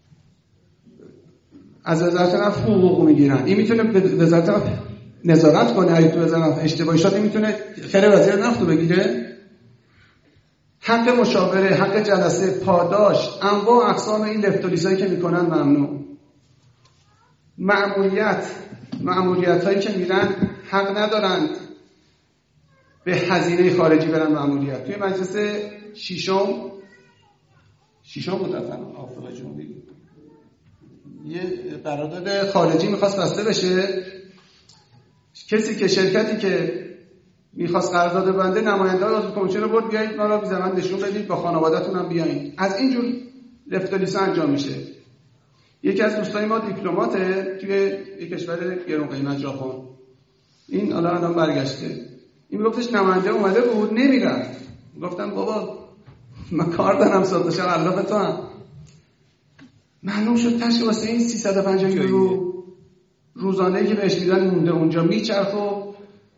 از وزارت نفت حقوق میگیرن. این میتونه به وزارت نفت نظارت کنه، اگه تو وزارت نفت اشتباهی شد این میتونه خیر وزیر نفت رو بگیره. حق مشاوره، حق جلسه، پاداش، انواع اقسام این لفتولیزایی که میکنن ممنوع. مأموریت، مأموریت هایی که میرن حق ندارند به هزینه خارجی برن مأموریت. توی مجلس ششم ششم بود اصلا آفریقای جنوبی یه قرارداد خارجی میخواست بسته بشه. کسی که شرکتی که میخواست قرارداد بنده نماینده های عضو کمیسیون رو برد، بیایید ما را بی زحمت نشون بدید، با خانواده‌تون هم بیایید. از اینجور لفتولیسا انجام میشه. یکی از دوستای ما دیپلماته توی یک کشور گرون قیمت ژاپن. این الان الان برگشته. این میگفتش نماینده اومده بود نمیرفت. گفتم بابا من کار دارم صبح شب علاقه تو هم. معلوم شد تاش واسه این سیصد و پنجاه یورو روزانه‌ای که بهش میدن مونده اونجا میچرخه. و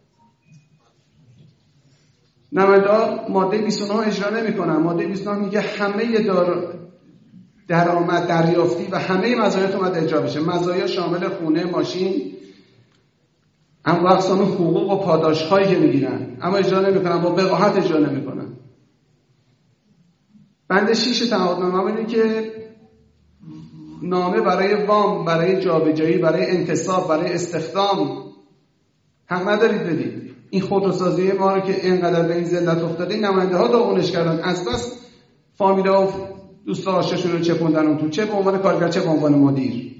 نماینده ماده بیست و نه اجرا نمی‌کنن. ماده بیست و نه میگه همه دار درآمد دریافتی و همه مزایات اومد اجرا بشه. مزایا شامل خونه، ماشین، انواع اقسام حقوق و پاداش‌هایی که میگیرن، اما اجرا نمی‌کنن، با وقاحت اجرا نمی‌کنن. بند شش تعهدنامه اینه که نامه برای وام، برای جابجایی، برای انتصاب، برای استخدام حق ندارید بدید. این خودروسازی ما رو که اینقدر به این ذلت افتاده، نماینده ها داغونش کردن. از بس فامیلا و دوست آشناشون رو چپوندن اون تو، چه به عنوان کارگر چه به عنوان مدیر.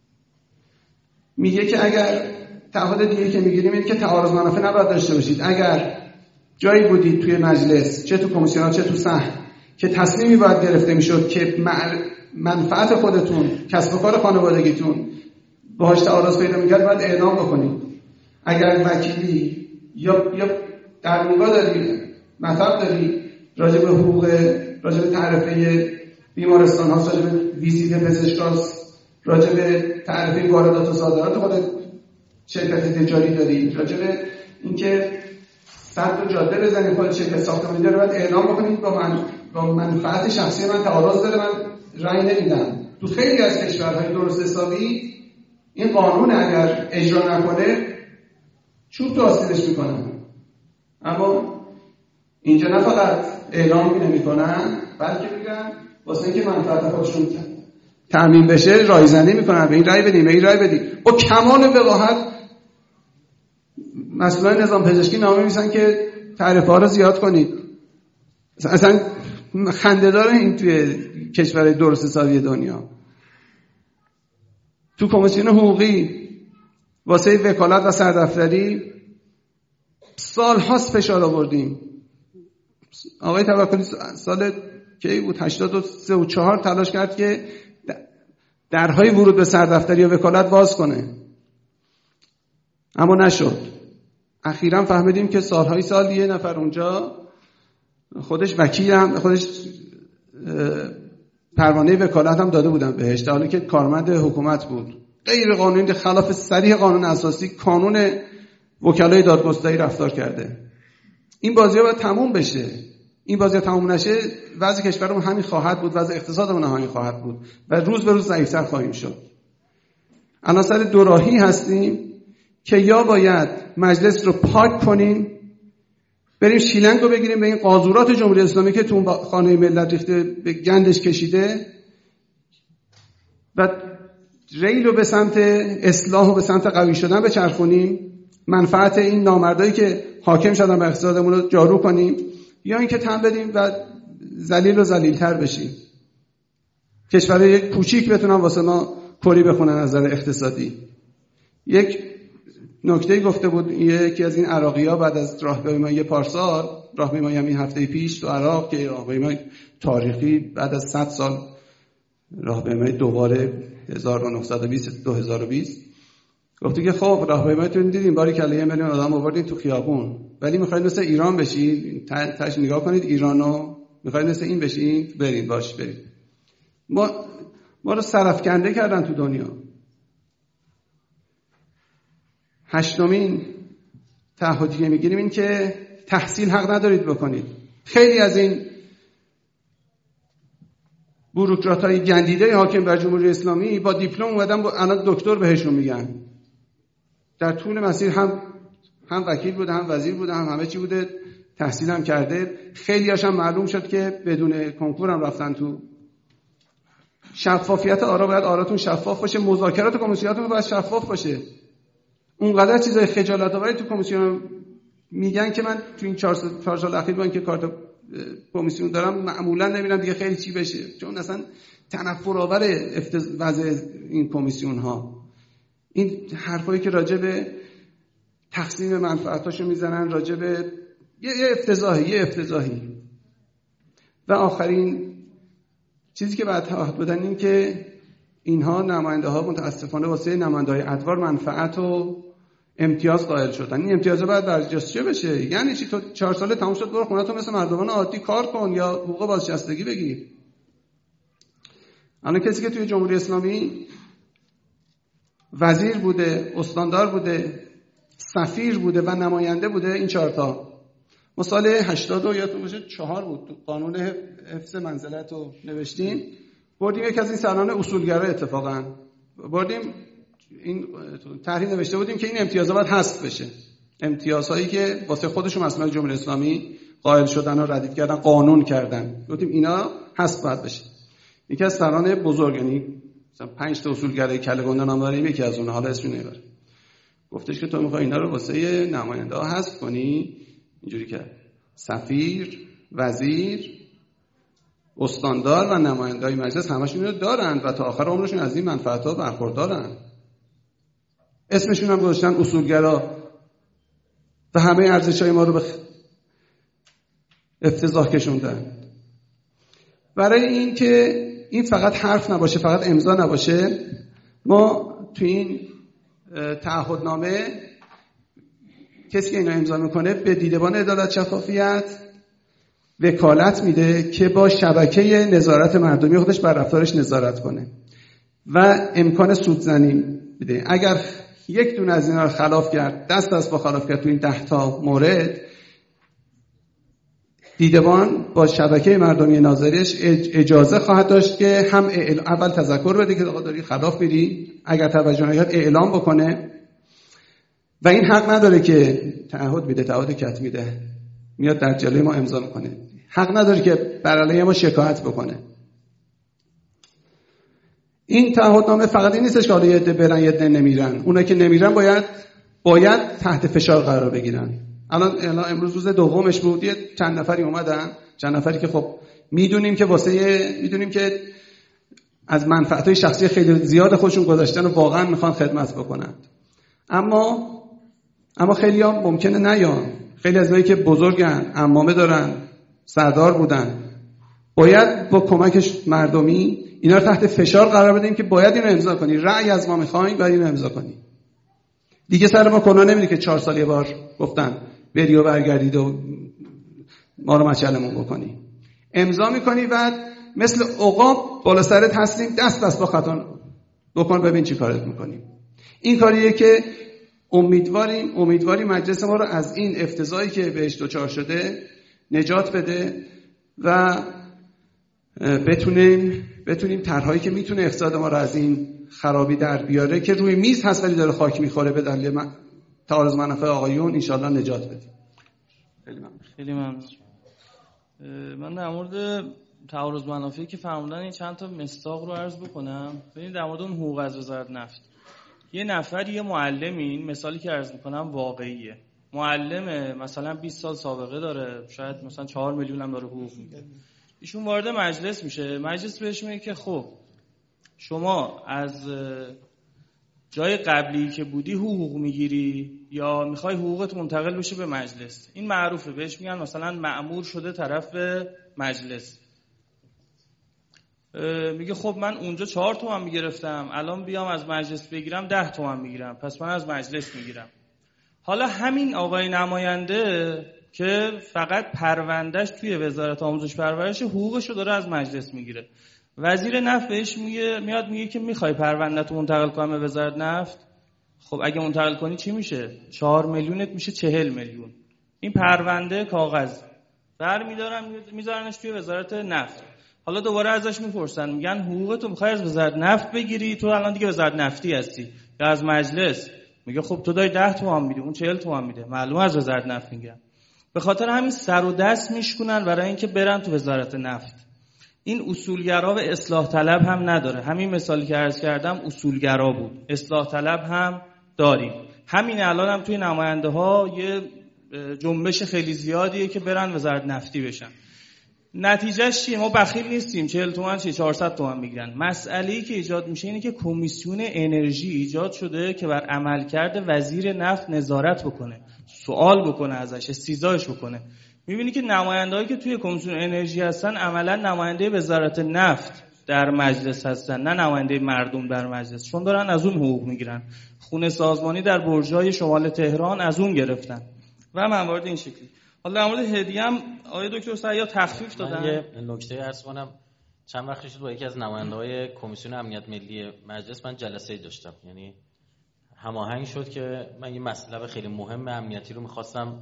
میگه که اگر تعهد دیگه که میگیریم این که تعارض منافع نباید داشته باشید. اگر جایی بودید توی مجلس، چه تو کمیسیون ها چه تو صحن، که تصمیمی باید گرفته میشد که منفعت خودتون، کسب و کار خانوادگیتون باهاش تعارض پیدا میکرد، باید اعلام بکنید. اگر وکیلی یا یا درمونگاه داری، مطلب داری راجع به حقوق، راجع به تعرفه بیمارستان ها، راجع به ویزیت پزشکاست، راجع به تعرفه واردات و صادرات خودت شرکت تجاری داری، راجع به اینکه سد و جاده بزنید خودت شرکت ساختمانی داره، باید اعلام بکنید با من با منفعت شخصی من تعارض داره، من رأی نمیدم. تو خیلی از کشورهای درست حسابی این قانون اگر اجرا نکنه چوب تو آستینش میکنن. اما اینجا نه فقط اعلام نمیکنن، بلکه میگن واسه اینکه منفعت خودشون تامین بشه رایزنی میکنن، به این رای بدیم، به این رای بدیم. با کمال وقاحت مسئولان نظام پزشکی نامه میسن که تعرفه ها رو زیاد کنید. اصلا خنده داره این توی کشور درست حسابی دنیا. تو کمیسیون حقوقی واسه وکالت و سردفتری سال هاست فشار آوردیم. آقای توکلی سال کی بود هشتاد و سه و چهار تلاش کرد که درهای ورود به سردفتری و وکالت باز کنه، اما نشد. اخیراً فهمیدیم که سالهای سال یه نفر اونجا خودش وکیل هم، خودش پروانه وکالت هم داده بودن بهش، در حالی که کارمند حکومت بود. غیر قانونی، خلاف صریح قانون اساسی، کانون وکلای دادگستری رفتار کرده. این بازی‌ها باید تموم بشه. این بازی‌ها تموم نشه وضع کشورمون همین خواهد بود، وضع اقتصادمون همین خواهد بود و روز به روز ضعیف‌تر خواهیم شد. الان سر دوراهی هستیم که یا باید مجلس رو پاک کنیم، بریم شیلنگ رو بگیریم به این قاذورات جمهوری اسلامی که تو خانه ملت ریخته به گندش کشیده و ریل رو به سمت اصلاح و به سمت قوی شدن بچرخونیم، منفعت این نامردایی که حاکم شدن بر اقتصادمون رو جارو کنیم، یا اینکه تن بدیم و ذلیل و ذلیل‌تر بشیم. کشورهای یک کوچیک بتونن واسه ما کری بخونن از نظر اقتصادی. یک نکته گفته بود یکی از این عراقی‌ها بعد از راهپیمایی پارسال، راهپیمایی همین هفته پیش تو عراق که راهپیمایی تاریخی بعد از صد سال راهپیمایی دوباره هزار و نهصد و بیست دو هزار و بیست، گفته که خب راهپیماییتون دیدیم باری کله یه میلیون آدم آوردین تو خیابون، ولی میخواید مثل ایران بشین، تاش نگاه کنید ایرانو، میخواید مثل این بشین، برید باش برید. ما ما رو سرفکنده کردن تو دنیا. هشتمین تعهدی که میگیریم این که تحصیل حق ندارید بکنید. خیلی از این بوروکرات‌های گندیده حاکم بر جمهوری اسلامی با دیپلم اومدن با الان دکتر بهشون میگن. در طول مسیر هم هم وکیل بوده، هم وزیر بوده، هم همه چی بوده، تحصیل هم کرده. خیلی هاشم معلوم شد که بدون کنکور هم رفتن تو. شفافیت آرا باید آراتون شفاف باشه، مذاکرات کمیسیوناتون باید شفاف باشه. اونقدر چیزای خجالت آوری تو کمیسیون میگن که من تو این چهار سال چهار سال اخیر با اینکه کارت کمیسیون دارم معمولا نمیدونم دیگه خیلی چی بشه، چون اصلا تنفر آور افتز... وضع این کمیسیون ها. این حرفایی که راجع به تقسیم منفعتاشو میزنن، راجع به یه, یه افتضاحی یه افتضاحی و آخرین چیزی که بعد تعهد بدن این که اینها نماینده ها متاسفانه واسه نماینده های ادوار منفعت و امتیاز قائل شدن. این امتیازها باید برجسته بشه. یعنی چی؟ تو چهار ساله تموم شد برو خونه تو مثل مردمان عادی کار کن یا حقوق بازنشستگی بگیر. الان کسی که توی جمهوری اسلامی وزیر بوده، استاندار بوده، سفیر بوده و نماینده بوده، این چهار تا ما سال هشتاد و یادتون باشه چهار بود تو قانون حفظ منزلت رو نوشتیم، بردیم یک از این سران اصولگرا اتفاقا بردیم این طرحی نوشته بودیم که این امتیازها باید حذف بشه. امتیازهایی که واسه خودشون مسئله جمهوری اسلامی قائل شدن و ردیف کردن، قانون کردن، گفتیم اینا حذف باید بشه. یکی از سران بزرگ، یعنی مثلا پنج تا اصولگرای کله گنده نام داریم، یکی از اونها، حالا اسمش نمیبرم، گفتش که تو میخوای اینا رو واسه نماینده ها حذف کنی. اینجوری کرد: سفیر، وزیر، استاندار و نماینده‌های مجلس همشون رو دارن و تا آخر عمرشون از این منفعت‌ها برخوردارن. اسمشون هم گذاشتن اصولگرا و همه ارزش‌های ما رو به افتضاح کشوندن. برای این که این فقط حرف نباشه، فقط امضا نباشه، ما تو این تعهدنامه کسی که اینا امضا میکنه به دیدبان عدالت شفافیت وکالت میده که با شبکه نظارت مردمی خودش بر رفتارش نظارت کنه و امکان سودزنی بده. اگر یک دونه از اینا رو خلاف کرد، دست از با خلاف کرد تو این ده تا مورد، دیدبان با شبکه مردمی ناظریش اجازه خواهد داشت که هم اول تذکر بده که آقا داری خلاف میری، اگر توجه نکرد اعلام بکنه و این حق نداره که تعهد میده، تعهد کتمی میده، میاد در جلوی ما امضا میکنه، حق نداره که بر علیه ما شکایت بکنه. این تعهدنامه فقط این نیستش که حالا یه عده برن یه عده نمیرن، اونایی که نمیرن باید باید تحت فشار قرار بگیرن. الان الان امروز روز دومش بود، یه چند نفری اومدن، چند نفری که خب میدونیم که واسه میدونیم که از منفعت‌های شخصی خیلی زیاد خودشون گذاشتن و واقعا میخوان خدمت بکنن، اما اما خیلی ها ممکنه نیان. خیلی از اونایی که بزرگن، عمامه دارن، سردار بودن، باید با کمک مردمی اینا رو تحت فشار قرار بدیم که باید اینو امضا کنی، رأی از ما میخواین باید اینو امضا کنی. دیگه سر ما کنا نمیده که چهار سال یه بار گفتن بری و برگردید و ما رو مچلمون بکنی. امضا میکنی و مثل عقاب بالا سرت هستیم، دست دست با خطا بکن ببین چی کارت میکنیم. این کاریه که امیدواریم امیدواریم مجلس ما رو از این افتضاحی که بهش دچار شده نجات بده و بتونیم بتونیم طرحهایی که میتونه اقتصاد ما رو از این خرابی در بیاره که روی میز هست ولی داره خاک میخوره به دلیل من... تعارض منافع آقایون انشالله نجات بده. خیلی ممنون. خیلی ممنون. من در مورد تعارض منافعی که فرمودن این چند تا مصداق رو عرض بکنم. ببینید در مورد اون حقوق از وزارت نفت، یه نفر یه معلمی، این مثالی که عرض میکنم واقعیه، معلم مثلا بیست سال سابقه داره، شاید مثلا چهار میلیون هم داره حقوق میگیره. ایشون وارد مجلس میشه، مجلس بهش میگه که خب شما از جای قبلی که بودی حقوق میگیری یا میخوای حقوقت منتقل بشه به مجلس. این معروفه، بهش میگن مثلا مأمور شده طرف مجلس. میگه خب من اونجا چهار تومن میگرفتم، الان بیام از مجلس بگیرم ده تومن میگیرم، پس من از مجلس میگیرم. حالا همین آقای نماینده که فقط پروندهش توی وزارت آموزش پرورش حقوقشو داره از مجلس میگیره، وزیر نفت بهش میگه میاد میگه که میخوای پروندهتو منتقل کنم به وزارت نفت. خب اگه منتقل کنی چی میشه؟ چهار میلیونت میشه چهل میلیون. این پرونده کاغذ برمیدارن میذارنش توی وزارت نفت. حالا دوباره ازش میپرسن، میگن حقوقتو میخوای از وزارت نفت بگیری، تو الان دیگه وزارت نفتی هستی، یا از مجلس؟ میگه خب تو داری ده تومن میدی، اون چهل تومن میده، معلومه از وزارت نفت میگیرن. به خاطر همین سر و دست میشکنن برای اینکه برن تو وزارت نفت. این اصولگرا و اصلاح طلب هم نداره. همین مثالی که عرض کردم اصولگرا بود، اصلاح طلب هم داریم. همین الان هم توی نماینده ها یه جنبش خیلی زیادیه که برن وزارت نفتی بشن. نتیجهش چیه؟ ما بخیل نیستیم، چهل تومن چه چهارصد تومن میگیرن. مسئله‌ای که ایجاد میشه اینه که کمیسیون انرژی ایجاد شده که بر عملکرد وزیر نفت نظارت بکنه، سوال بکنه ازش، استیضاحش بکنه. میبینی که نماینده‌هایی که توی کمیسیون انرژی هستن عملاً نماینده وزارت نفت در مجلس هستن، نه نماینده مردم در مجلس، چون دارن از اون حقوق میگیرن. خونه سازمانی در برج‌های شمال تهران از اون گرفتن و موارد این شکلی. حالا در مورد هدیه هم آقای دکتر سعید تخفیف دادن. یه نکته عرض کنم، چند وقت شد با یکی از نماینده‌های کمیسیون امنیت ملی مجلس من جلسه‌ای داشتم، یعنی هماهنگ شد که من یه مطلب خیلی مهم امنیتی رو می‌خواستم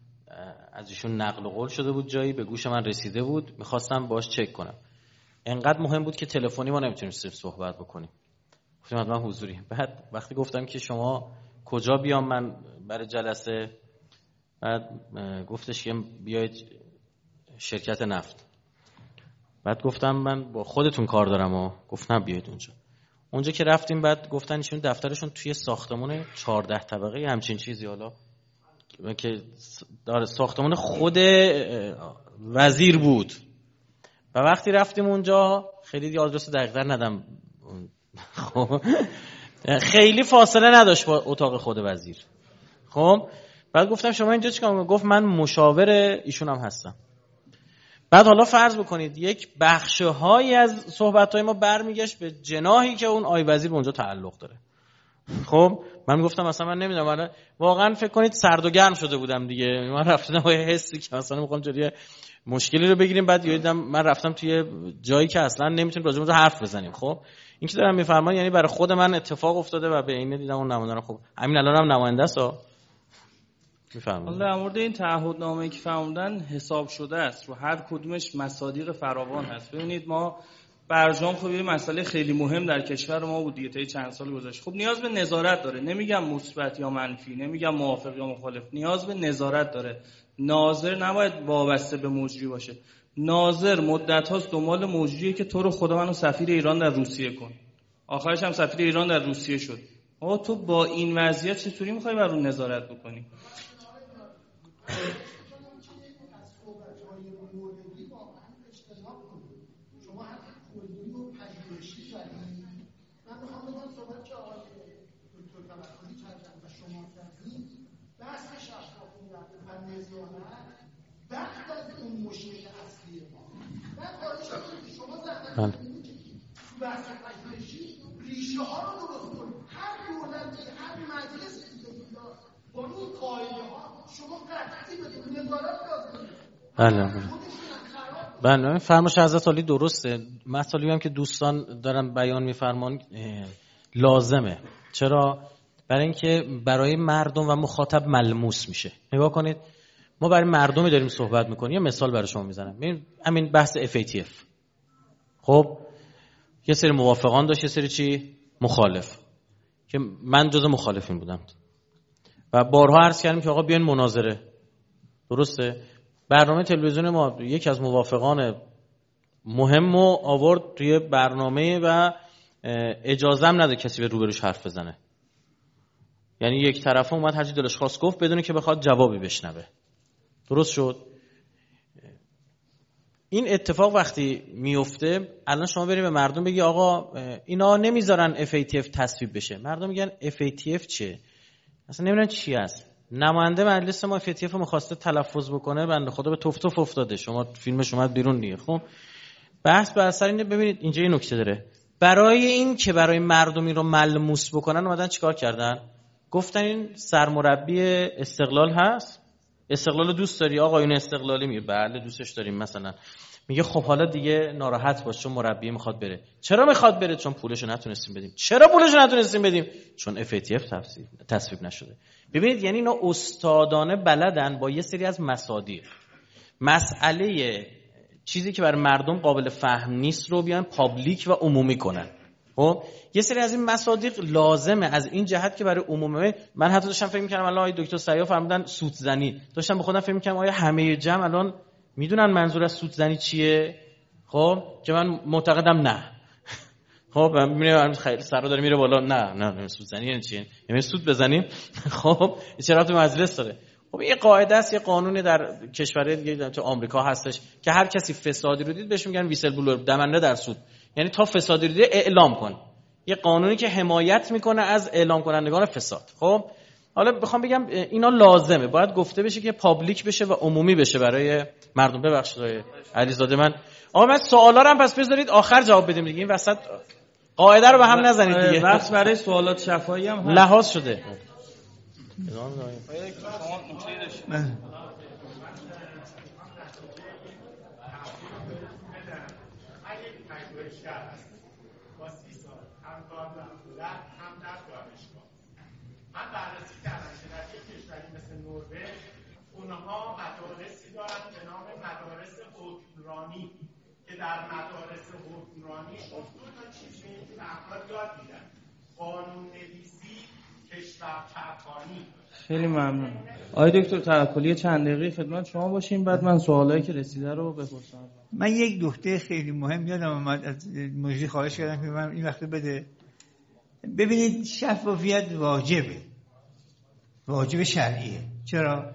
از ایشون، نقل قول شده بود جایی به گوش من رسیده بود، می‌خواستم باهاش چک کنم. انقدر مهم بود که تلفنی ما نمیتونیم صرف صحبت بکنیم، گفتم حتما حضوری. بعد وقتی گفتم که شما کجا بیام من برای جلسه، بعد گفتش که بیاید شرکت نفت. بعد گفتم من با خودتون کار دارم و گفتم بیاید اونجا. اونجا که رفتیم بعد گفتن ایشون دفترشون توی ساختمان چهارده طبقه همچین چیزی، حالا که داره ساختمان خود وزیر بود. و وقتی رفتیم اونجا خیلی دیگه آدرس دقیق ندم، خب خیلی فاصله نداشت با اتاق خود وزیر. خب بعد گفتم شما اینجا چیکار می‌کنید؟ گفت من مشاور ایشون هم هستم. بعد حالا فرض بکنید یک بخشهایی از صحبت‌های ما برمیگشت به جناحی که اون آی وزیر به اونجا تعلق داره. خب من گفتم مثلا من نمیدونم، من واقعا فکر کنید سرد و گرم شده بودم دیگه. من رفتم با حسی که مثلا می‌خوام جوری مشکلی رو بگیریم، بعد یادم من رفتم توی جایی که اصلا نمیتونیم راجع به حرف بزنیم. خب این که دارم میفرمان یعنی برای خود من اتفاق افتاده و به عینه دیدم اون نماینده. خب همین الانم نماینده است. حالا در مورد این تعهدنامه‌ای که فرمودن حساب شده است، رو هر کدومش مصادیق فراوان هست. ببینید ما برجام خب یه مسئله خیلی مهم در کشور ما بود دیگه، تا چند سال گذشته. خب نیاز به نظارت داره، نمیگم مثبت یا منفی، نمیگم موافق یا مخالف، نیاز به نظارت داره. ناظر نباید وابسته به مجری باشه. ناظر مدت هاست دنبال مجریه که تو رو خدا منو سفیر ایران در روسیه کن. آخرش هم سفیر ایران در روسیه شد. آقا تو با این وضعیت چطوری میخوای بر اون نظارت بکنی؟ بله بله فرمایش حضرت عالی درسته. مطالبی هم که دوستان دارن بیان می‌فرمان لازمه. چرا؟ برای اینکه برای مردم و مخاطب ملموس میشه. نگاه کنید ما برای مردمی داریم صحبت میکنیم. یه مثال برای شما میزنم. ببین همین بحث اف ای تی اف. خب یه سری موافقان داشت، یه سری چی مخالف، که من جز مخالفین بودم و بارها عرض کردیم که آقا بیاین مناظره. درسته؟ برنامه تلویزیون ما یکی از موافقان مهم رو آورد توی برنامه و اجازه هم نده کسی به روبروش حرف بزنه. یعنی یک طرفه اومد هرچی دلش خواست گفت بدون که بخواد جوابی بشنوه. درست شد؟ این اتفاق وقتی میفته الان شما بریم به مردم بگی آقا اینا نمیذارن اف ای تی اف تصویب بشه. مردم میگن اف ای تی اف چیه؟ اصلا نمیدونن چی است. نماینده مجلس ما اف ای تی اف می‌خواسته تلفظ بکنه، بنده خدا به توف توف افتاده. شما فیلمش اومد بیرون دیگه. خب بحث بر اثر اینه. ببینید اینجا یه نکته داره. برای این که برای مردمی رو ملموس بکنن اومدن چیکار کردن؟ گفتن این سرمربی استقلال هست. استقلال دوست داری؟ آقا این استقلالی میگه بله دوستش داریم. مثلا میگه خب حالا دیگه ناراحت باش چون مربی میخواد بره. چرا میخواد بره؟ چون پولشو نتونستیم بدیم. چرا پولشو نتونستیم بدیم؟ چون اف ای تی اف تصویب تصویب نشده. ببینید یعنی اینا استادانه بلدن با یه سری از مصادیق مسئله چیزی که برای مردم قابل فهم نیست رو بیان پابلیک و عمومی کنن. خب یه سری از این مصادیق لازمه از این جهت که برای عمومی. من حتی داشتم فکر می‌کردم الان آقای دکتر سیاف فرمودن سودزنی، داشتم به خودم فکر می‌کردم آیا همه جمع الان میدونن منظور از سودزنی چیه؟ خب که من معتقدم نه. خب میبینم خیلی سرا داره میره بالا. نه نه نه سودزنی یعنی چیه؟ یعنی سود بزنیم. خب چرا تو مجلس داره؟ خب یه قاعده است، یه قانونی در کشورهای دیگه تو آمریکا هستش که هر کسی فسادی رو دید بهش میگن ویسل بلور، دمنده در سود. یعنی تا فسادی رو دید اعلام کن. یه قانونی که حمایت میکنه از اعلام کنندگان فساد. خب حالا بخوام بگم اینا لازمه، باید گفته بشه که پابلیک بشه و عمومی بشه برای مردم. ببخشید آقای علیزاده من آقا من سوالا رو هم پس بذارید آخر جواب بدیم دیگه. این وسط قاعده رو به هم نزنید دیگه. وقت برای سوالات شفاهی هم هست. لحاظ شده. من بررسی کردم که در یک کشوری مثل نروژ اونها مدارسی دارن به نام مدارس حکمرانی که در مدارس حکمرانی دو تا چیز به افراد یاد میدن: قانون نویسی، کشور چرخانی. خیلی ممنون. آقای دکتر توکلی چند دقیقه خدمت شما باشیم بعد من سوالایی که رسیده رو بپرسم. من یک نکته خیلی مهم یادم اومد از مجری خواهش کردم که من این وقت بده. ببینید شفافیت واجبه، واجب شرعیه. چرا؟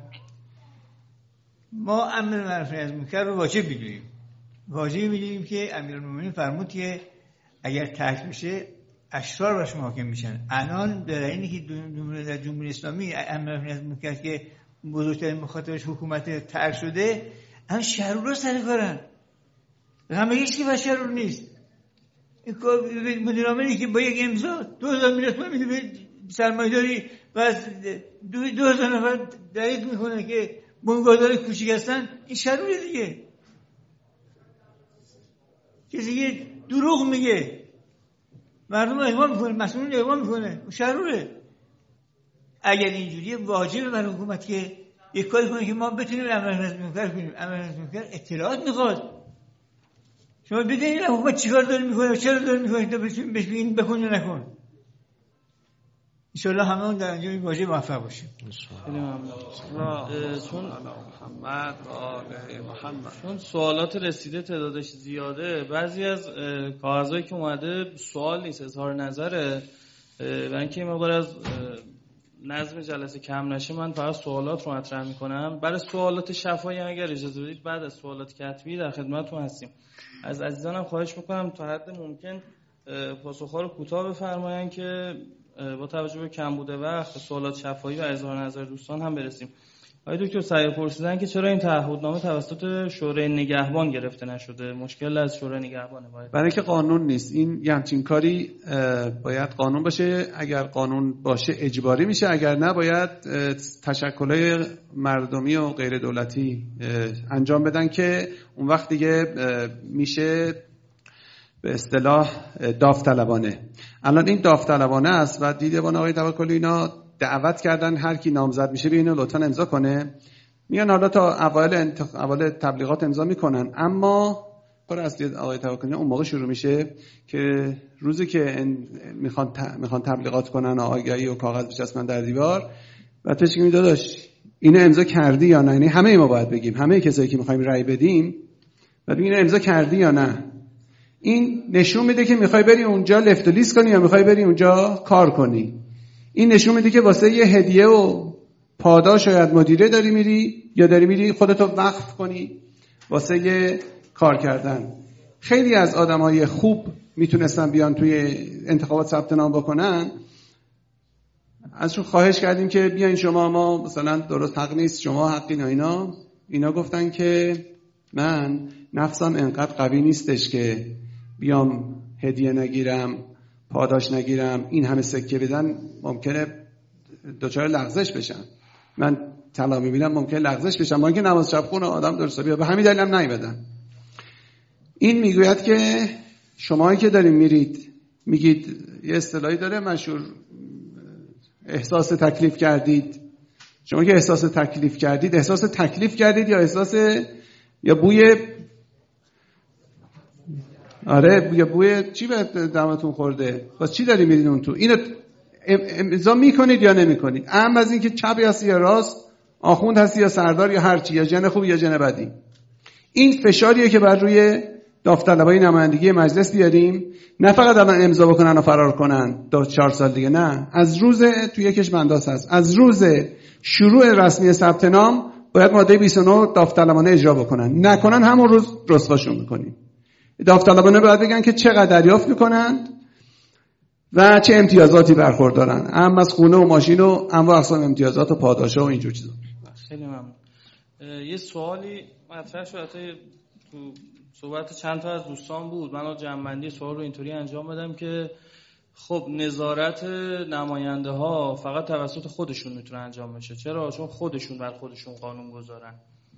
ما امر معروف نهی از منکر رو واجب می‌دونیم. واجب می‌دونیم که امیرالمومنین فرمود که اگر ترک بشه اشرار برش محاکم میشن. الان در اینی که در جمهوری اسلامی امر معروف نهی از منکر که بزرگترین مخاطبش حکومت ترک شده، هم شرورا سر کارن. همه هیچ که شرور نیست. مدیر عاملی که با یک امضا دو هزار میلیون تومان میده به سرمایه‌داری و از دو هزار نفر دریغ میکنه که بنگاهدار کوچیک هستن، این شروره دیگه. کسی که دروغ میگه مردم رو اغوا میکنه، مسئولین رو اغوا میکنه، شروره. اگر اینجوریه واجبه بر حکومت که یک کاری کنه که ما بتونیم امر نهی از منکر کنیم. امر نهی از منکر اطلاعات میخواد. شما بدونید حکومت چیکار داره میکنه، چرا داره میکنه، تا بهش بگین بکن یا نکن. ان شاء الله همون در انجام واژه موفق باشیم. خیلی ممنون. چون محمد آل محمد چون سوالات رسیده تعدادش زیاده، بعضی از کاغذایی که اومده سوال نیست، اظهار نظره. و اینکه مقدار از نظم جلسه کم نشه من فقط سوالات رو مطرح میکنم. برای سوالات شفاهی اگر اجازه بدید بعد از سوالات کتبی در خدمتتون هستیم. از عزیزانم خواهش میکنم تا حد ممکن پاسخ‌ها رو کوتاه بفرمایید که با توجه به کم بوده وقت سوالات شفاهی و اظهار نظر دوستان هم برسیم. آقای دکتر سعی پرسیدن که چرا این تعهدنامه توسط شورای نگهبان گرفته نشده؟ مشکل از شورای نگهبانه. باید برای اینکه قانون نیست. این یه همچین کاری باید قانون باشه. اگر قانون باشه اجباری میشه، اگر نه باید تشکل‌های مردمی و غیر دولتی انجام بدن که اون وقت دیگه میشه به اصطلاح داوطلبانه. الان این داوطلبانه است و دیدبان آقای توکلی اینا دعوت کردن هر کی نامزد میشه ببینه لطفا امضا کنه. میان حالا تا اوایل انتخ... اول تبلیغات امضا میکنن، اما کار اصلی آقای توکلی اون موقع شروع میشه که روزی که ان... میخوان ت... میخوان تبلیغات کنن و آگهی و کاغذ بچسبن در دیوار و تو چی داداش اینو امضا کردی یا نه؟ یعنی همه ما باید بگیم، همه کسایی که میخوایم رأی بدیم بعد ببینیم امضا کردی یا نه. این نشون میده که میخوای بری اونجا لفت و لیست کنی یا میخوای بری اونجا کار کنی. این نشون میده که واسه یه هدیه و پاداش شاید مدیره داری میری یا داری میری خودتو وقف کنی واسه یه کار کردن. خیلی از آدمای خوب میتونستن بیان توی انتخابات ثبت نام بکنن. ازشون خواهش کردیم که بیاین شما، ما مثلا درست حق نیست شما حقی نه. اینا اینا گفتن که من نفسم انقدر قوی نیستش که بیام هدیه نگیرم، پاداش نگیرم، این همه سکه بدن ممکنه دچار لغزش بشم. من طلا میبینم ممکنه لغزش بشم. ما که نماز شب خون آدم درست بیا، به همین دلیلم نیومدن. این میگوید که شماهایی که دارین میرید میگید، یه اصطلاحی داره مشهور، احساس تکلیف کردید. شما که احساس تکلیف کردید، احساس تکلیف کردید یا احساس یا بوی آره یا بوی چی به دمتون خورده؟ باز چی داری میرین اون تو؟ اینو امضا میکنید یا نمیکنید؟ اهم از این که چپی هستی یا راست، آخوند هستی یا سردار یا هرچی، یا جن خوب یا جن بدی. این فشاریه که بر روی داوطلبای نمایندگی مجلس بیاریم، نه فقط الان امضا بکنن و فرار کنن دو چهار سال دیگه، نه، از روز تو یکش بنداز هست، از روز شروع رسمی ثبت نام باید ماده بیست و نه داوطلبانه اجرا بکنن. نکنن همون روز رسواشون میکنیم. داوطلبانه باید بگن که چقدر دریافت میکنن و چه امتیازاتی برخوردارن، هم از خونه و ماشین و انواع اقسام امتیازات و پاداشا و اینجور چیزا. خیلی ممنون. یه سوالی مطرح شد تو صحبت چند تا از دوستان بود. من جمع‌بندی سوال رو اینطوری انجام بدم که خب نظارت نماینده ها فقط توسط خودشون میتونه انجام بشه. چرا؟ چون خودشون بر خودشون قانون گذارن.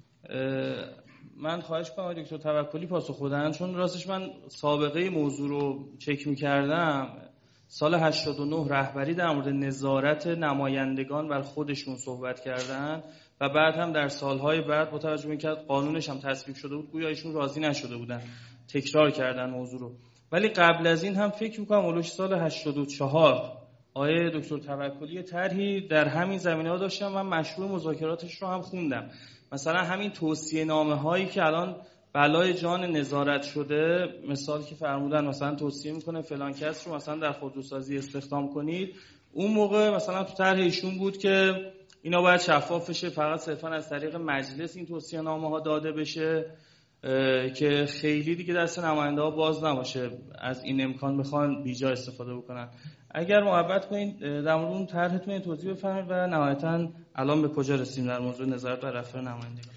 من خواهش کنم آقای دکتر توکلی پاسخ بدن، چون راستش من سابقه موضوع رو چک می‌کردم. سال هشتاد و نه رهبری در مورد نظارت نمایندگان بر خودشون صحبت کردن و بعد هم در سالهای بعد با توجه به اینکه قانونش هم تصویب شده بود گویا ایشون راضی نشده بودن، تکرار کردن موضوع رو. ولی قبل از این هم فکر می‌کنم اولش سال هشتاد و چهار آقای دکتر توکلی طرحی در همین زمینه‌ها داشتم. من مشروع مذاکراتش رو هم خوندم. مثلا همین توصیه نامه هایی که الان بلای جان نظارت شده، مثال که فرمودن مثلا توصیه میکنه فلان کس رو مثلا در خودروسازی استخدام کنید، اون موقع مثلا تو طرح ایشون بود که اینا باید شفاف بشه، فقط صرفا از طریق مجلس این توصیه نامه ها داده بشه که خیلی دیگه دست نماینده ها باز نباشه از این امکان بخوان بیجا استفاده بکنن. اگر محبت کنید در مورد اون طرحتون توضیح بفرمایید و نهایتاً الان به کجا رسیدیم در موضوع نظارت بر رفتار نمایندگان.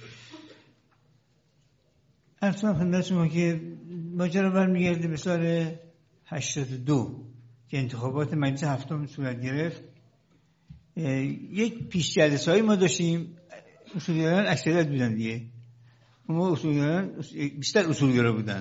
اصلا خدمت شما که ماجرا برمیگرده به سال هشتاد و دو که انتخابات مجلس هفتم صورت گرفت. یک پیش جلسه هایی ما داشتیم، اصولگرایان اکثریت بودن دیگه، ما اصولگرایان بیشتر اصولگرا بودن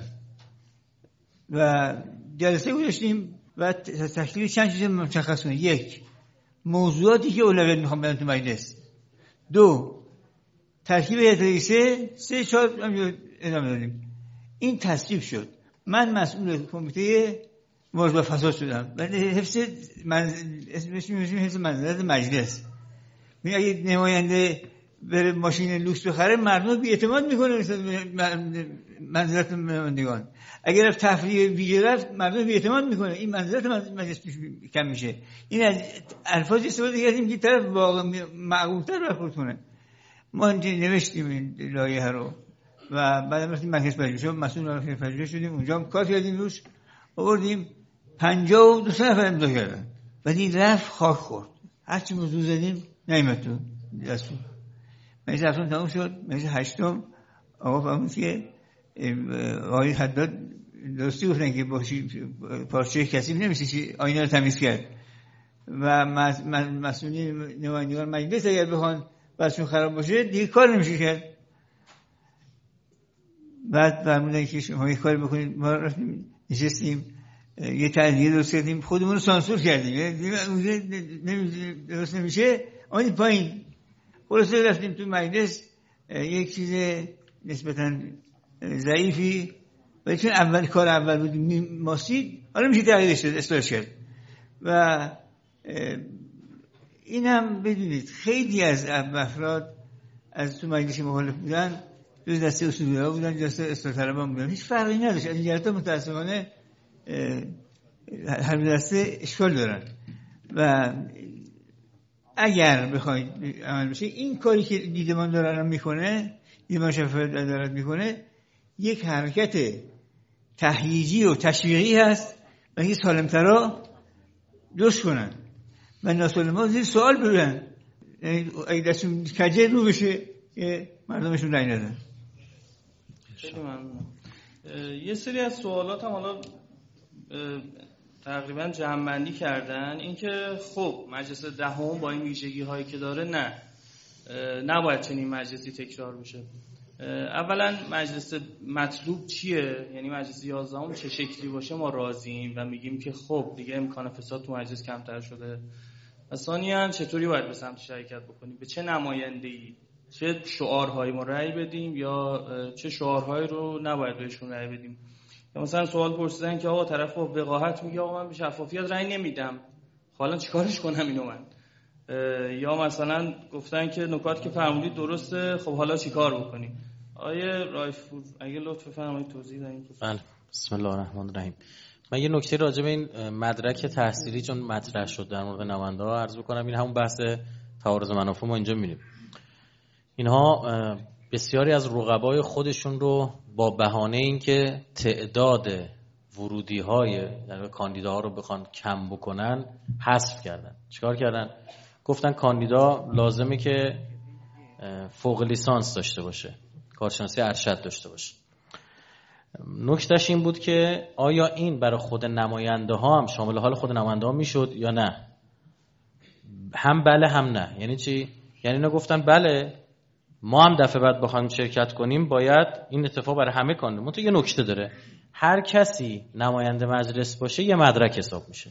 و جلسه داشتیم و تکلیف چند چیز مشخص کنه. یک، موضوعاتی که اولویت میخوام بدن تو مجلس. دو، ترکیب هیئت رئیسه. سه، چهار ادامه دادیم. این تصویب شد. من مسئول کمیته مواجهه با فساد شدم ولی حفظ من اسمش میشه حفظ منزلت مجلس. میگه اگه نماینده بره ماشین لوکس بخره مردم بی‌اعتماد میکنه منزلت نمایندگان. اگر تفریح ویژه رفت مردم بی‌اعتماد میکنه، این منزلت مجلس کم میشه. این از الفاظ استفاده کردیم که طرف واقعا معقول‌تر برخورد کنه. ما نوشتیم این لایحه رو و بعد رفتیم مرکز پژوهش، مسئول مرکز پژوهش شدیم، اونجا هم کار کردیم روش، آوردیم پنجاه و دو نفر امضا کردن ولی رفت خاک خورد. هرچی موضوع زدیم نیامد تو دستور. مجلس هفتم تموم شد. مجلس هشتم آقا فهمید که آقای حداد درستی گفتن که باشی پارچه کسی نمیشه آینه رو تمیز کرد و مسئولین نمایندگان مجلس اگر بخوان بسشون خراب باشه دیگه کار نمیشه کرد. بعد فرمودن که شما یک کاری بکنید. ما رفتیم نشستیم یه تعدیه درست کردیم، خودمون رو سانسور کردیم، درست نمیشه آنی پایین. خلاصه رفتیم تو مجلس یک چیز نسبتاً ضعیفی ولی چون اول کار اول بود ماسید حالا میشه تغییرش شد اصلاحش کرد. و این هم بدونید خیلی از افراد از تو مجلس مخالف بودن جز دسته اصولگرا بودن، جز اصلاح طلبان بودن، هیچ فرقی نداشت. از این جهت متاسفانه هر دسته اشکال دارن و اگر بخواید عمل بشه این کاری که دیدمان دارن میکنه، دیدمان شفافیت ادارت میکنه، یک حرکت تهییجی و تشویقی هست و این سالمترا دوست کنن و ناسالما زیر سوال ببرن، اگه دستون کجه رو بشه که مردمشون رای ندن. خیلی ممنونم. یه سری از سوالات هم حالا تقریبا جمع‌بندی کردن، اینکه خب مجلس دهم با این ویژگی هایی که داره نه نباید چنین مجلسی تکرار بشه. اولا مجلس مطلوب چیه؟ یعنی مجلس یازدهم چه شکلی باشه ما راضییم و میگیم که خب دیگه امکان فساد تو مجلس کمتر شده. و ثانیاً چطوری باید به سمت شرکت بکنیم، به چه نماینده‌ای، چه شعارهایی ما رأی بدیم یا چه شعارهایی رو نباید بهشون رأی بدیم. یا مثلا سوال پرسیدن که آقا طرف با وقاحت میگه آقا من به شفافیت رأی نمیدم، حالا چیکارش کنم اینو من؟ یا مثلا گفتن که نکات که فرمودید درسته، خب حالا چیکار بکنیم؟ آیه رایفپور اگه لطف فرمایید توضیح بدید. بله، بسم الله الرحمن الرحیم. من یه نکته راجع به این مدرک تحصیلی چون مطرح شد در مورد نماینده‌ها عرض بکنم. این همون بحث تعارض منافع ما اینجا می‌بینیم. اینها بسیاری از رقبای خودشون رو با بهانه اینکه تعداد ورودی‌های در کاندیداها رو بخوان کم بکنن حذف کردن. چیکار کردن؟ گفتن کاندیدا لازمه که فوق لیسانس داشته باشه، کارشناسی ارشد داشته باشه. نکتهش این بود که آیا این برای خود نماینده ها هم شامل حال خود نماینده ها میشد یا نه؟ هم بله هم نه. یعنی چی؟ یعنی اینا گفتن بله ما هم دفعه بعد بخوایم شرکت کنیم باید این اتفاق برای همه کاندیدا. منتها یه نکته داره، هر کسی نماینده مجلس باشه یه مدرک حساب میشه.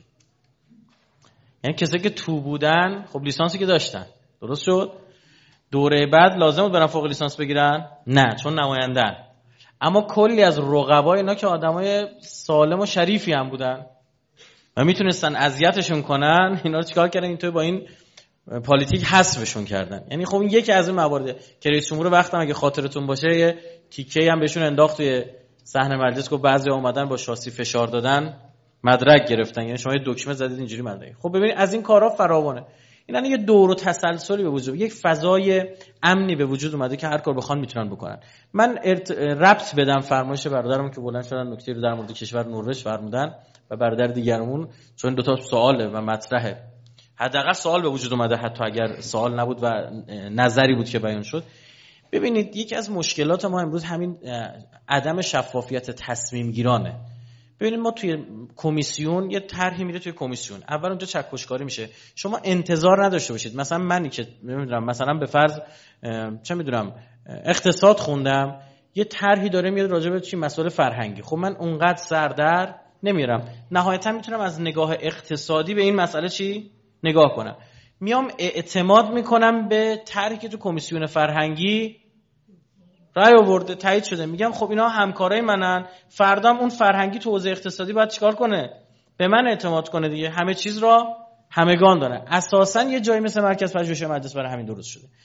یعنی کسی که تو بودن خب لیسانسی که داشتن، درست شد؟ دوره بعد لازم بود برن فوق لیسانس بگیرن؟ نه، چون نمایندن. اما کلی از رقبای اینا که آدمای سالم و شریفی هم بودن و میتونستن اذیتشون کنن، اینا رو چیکار کردن؟ اینطوری با این پالیتیک حذفشون کردن. یعنی خب این یکی از این موارد که رئیس جمهور وقتم اگه خاطرتون باشه یه تیکه هم بهشون انداخت توی صحن مجلس، گفت بعضی اومدن با شاسی فشار دادن مدرک گرفتن. یعنی شما یه دکمه زدید اینجوری مدرک. خب ببینید از این کارا فراوانه. اینا یه دور و تسلسلی به وجود، یک فضای امنی به وجود اومده که هر کار بخوان میتونن بکنن. من ارت... ربط بدم فرمایش برادرم که بلند شدن نکته رو در مورد کشور نروژ فرمودن و برادر دیگرمون، چون دو تا سواله و مطرحه، حداقل سوال به وجود اومده حتی اگر سوال نبود و نظری بود که بیان شد. ببینید یکی از مشکلات ما امروز همین عدم شفافیت تصمیم گیرانه. ببینید ما توی کمیسیون یه طرحی میره توی کمیسیون، اول اونجا چکشکاری میشه. شما انتظار نداشته باشید مثلا منی که نمیدونم مثلا به فرض چه میدونم اقتصاد خوندم، یه طرحی داره میاد راجع به چی مسائل فرهنگی، خب من اونقدر سردر نمیرم، نهایتا میتونم از نگاه اقتصادی به این مسئله چی نگاه کنم، میام اعتماد میکنم به طرحی که تو کمیسیون فرهنگی رای آورده تایید شده، میگم خب اینا همکارای منن، فردام اون فرهنگی تو حوزه اقتصادی باید چیکار کنه؟ به من اعتماد کنه دیگه، همه چیز را همگان داره. اساسا یه جایی مثل مرکز پژوهش مجلس برای همین درست شده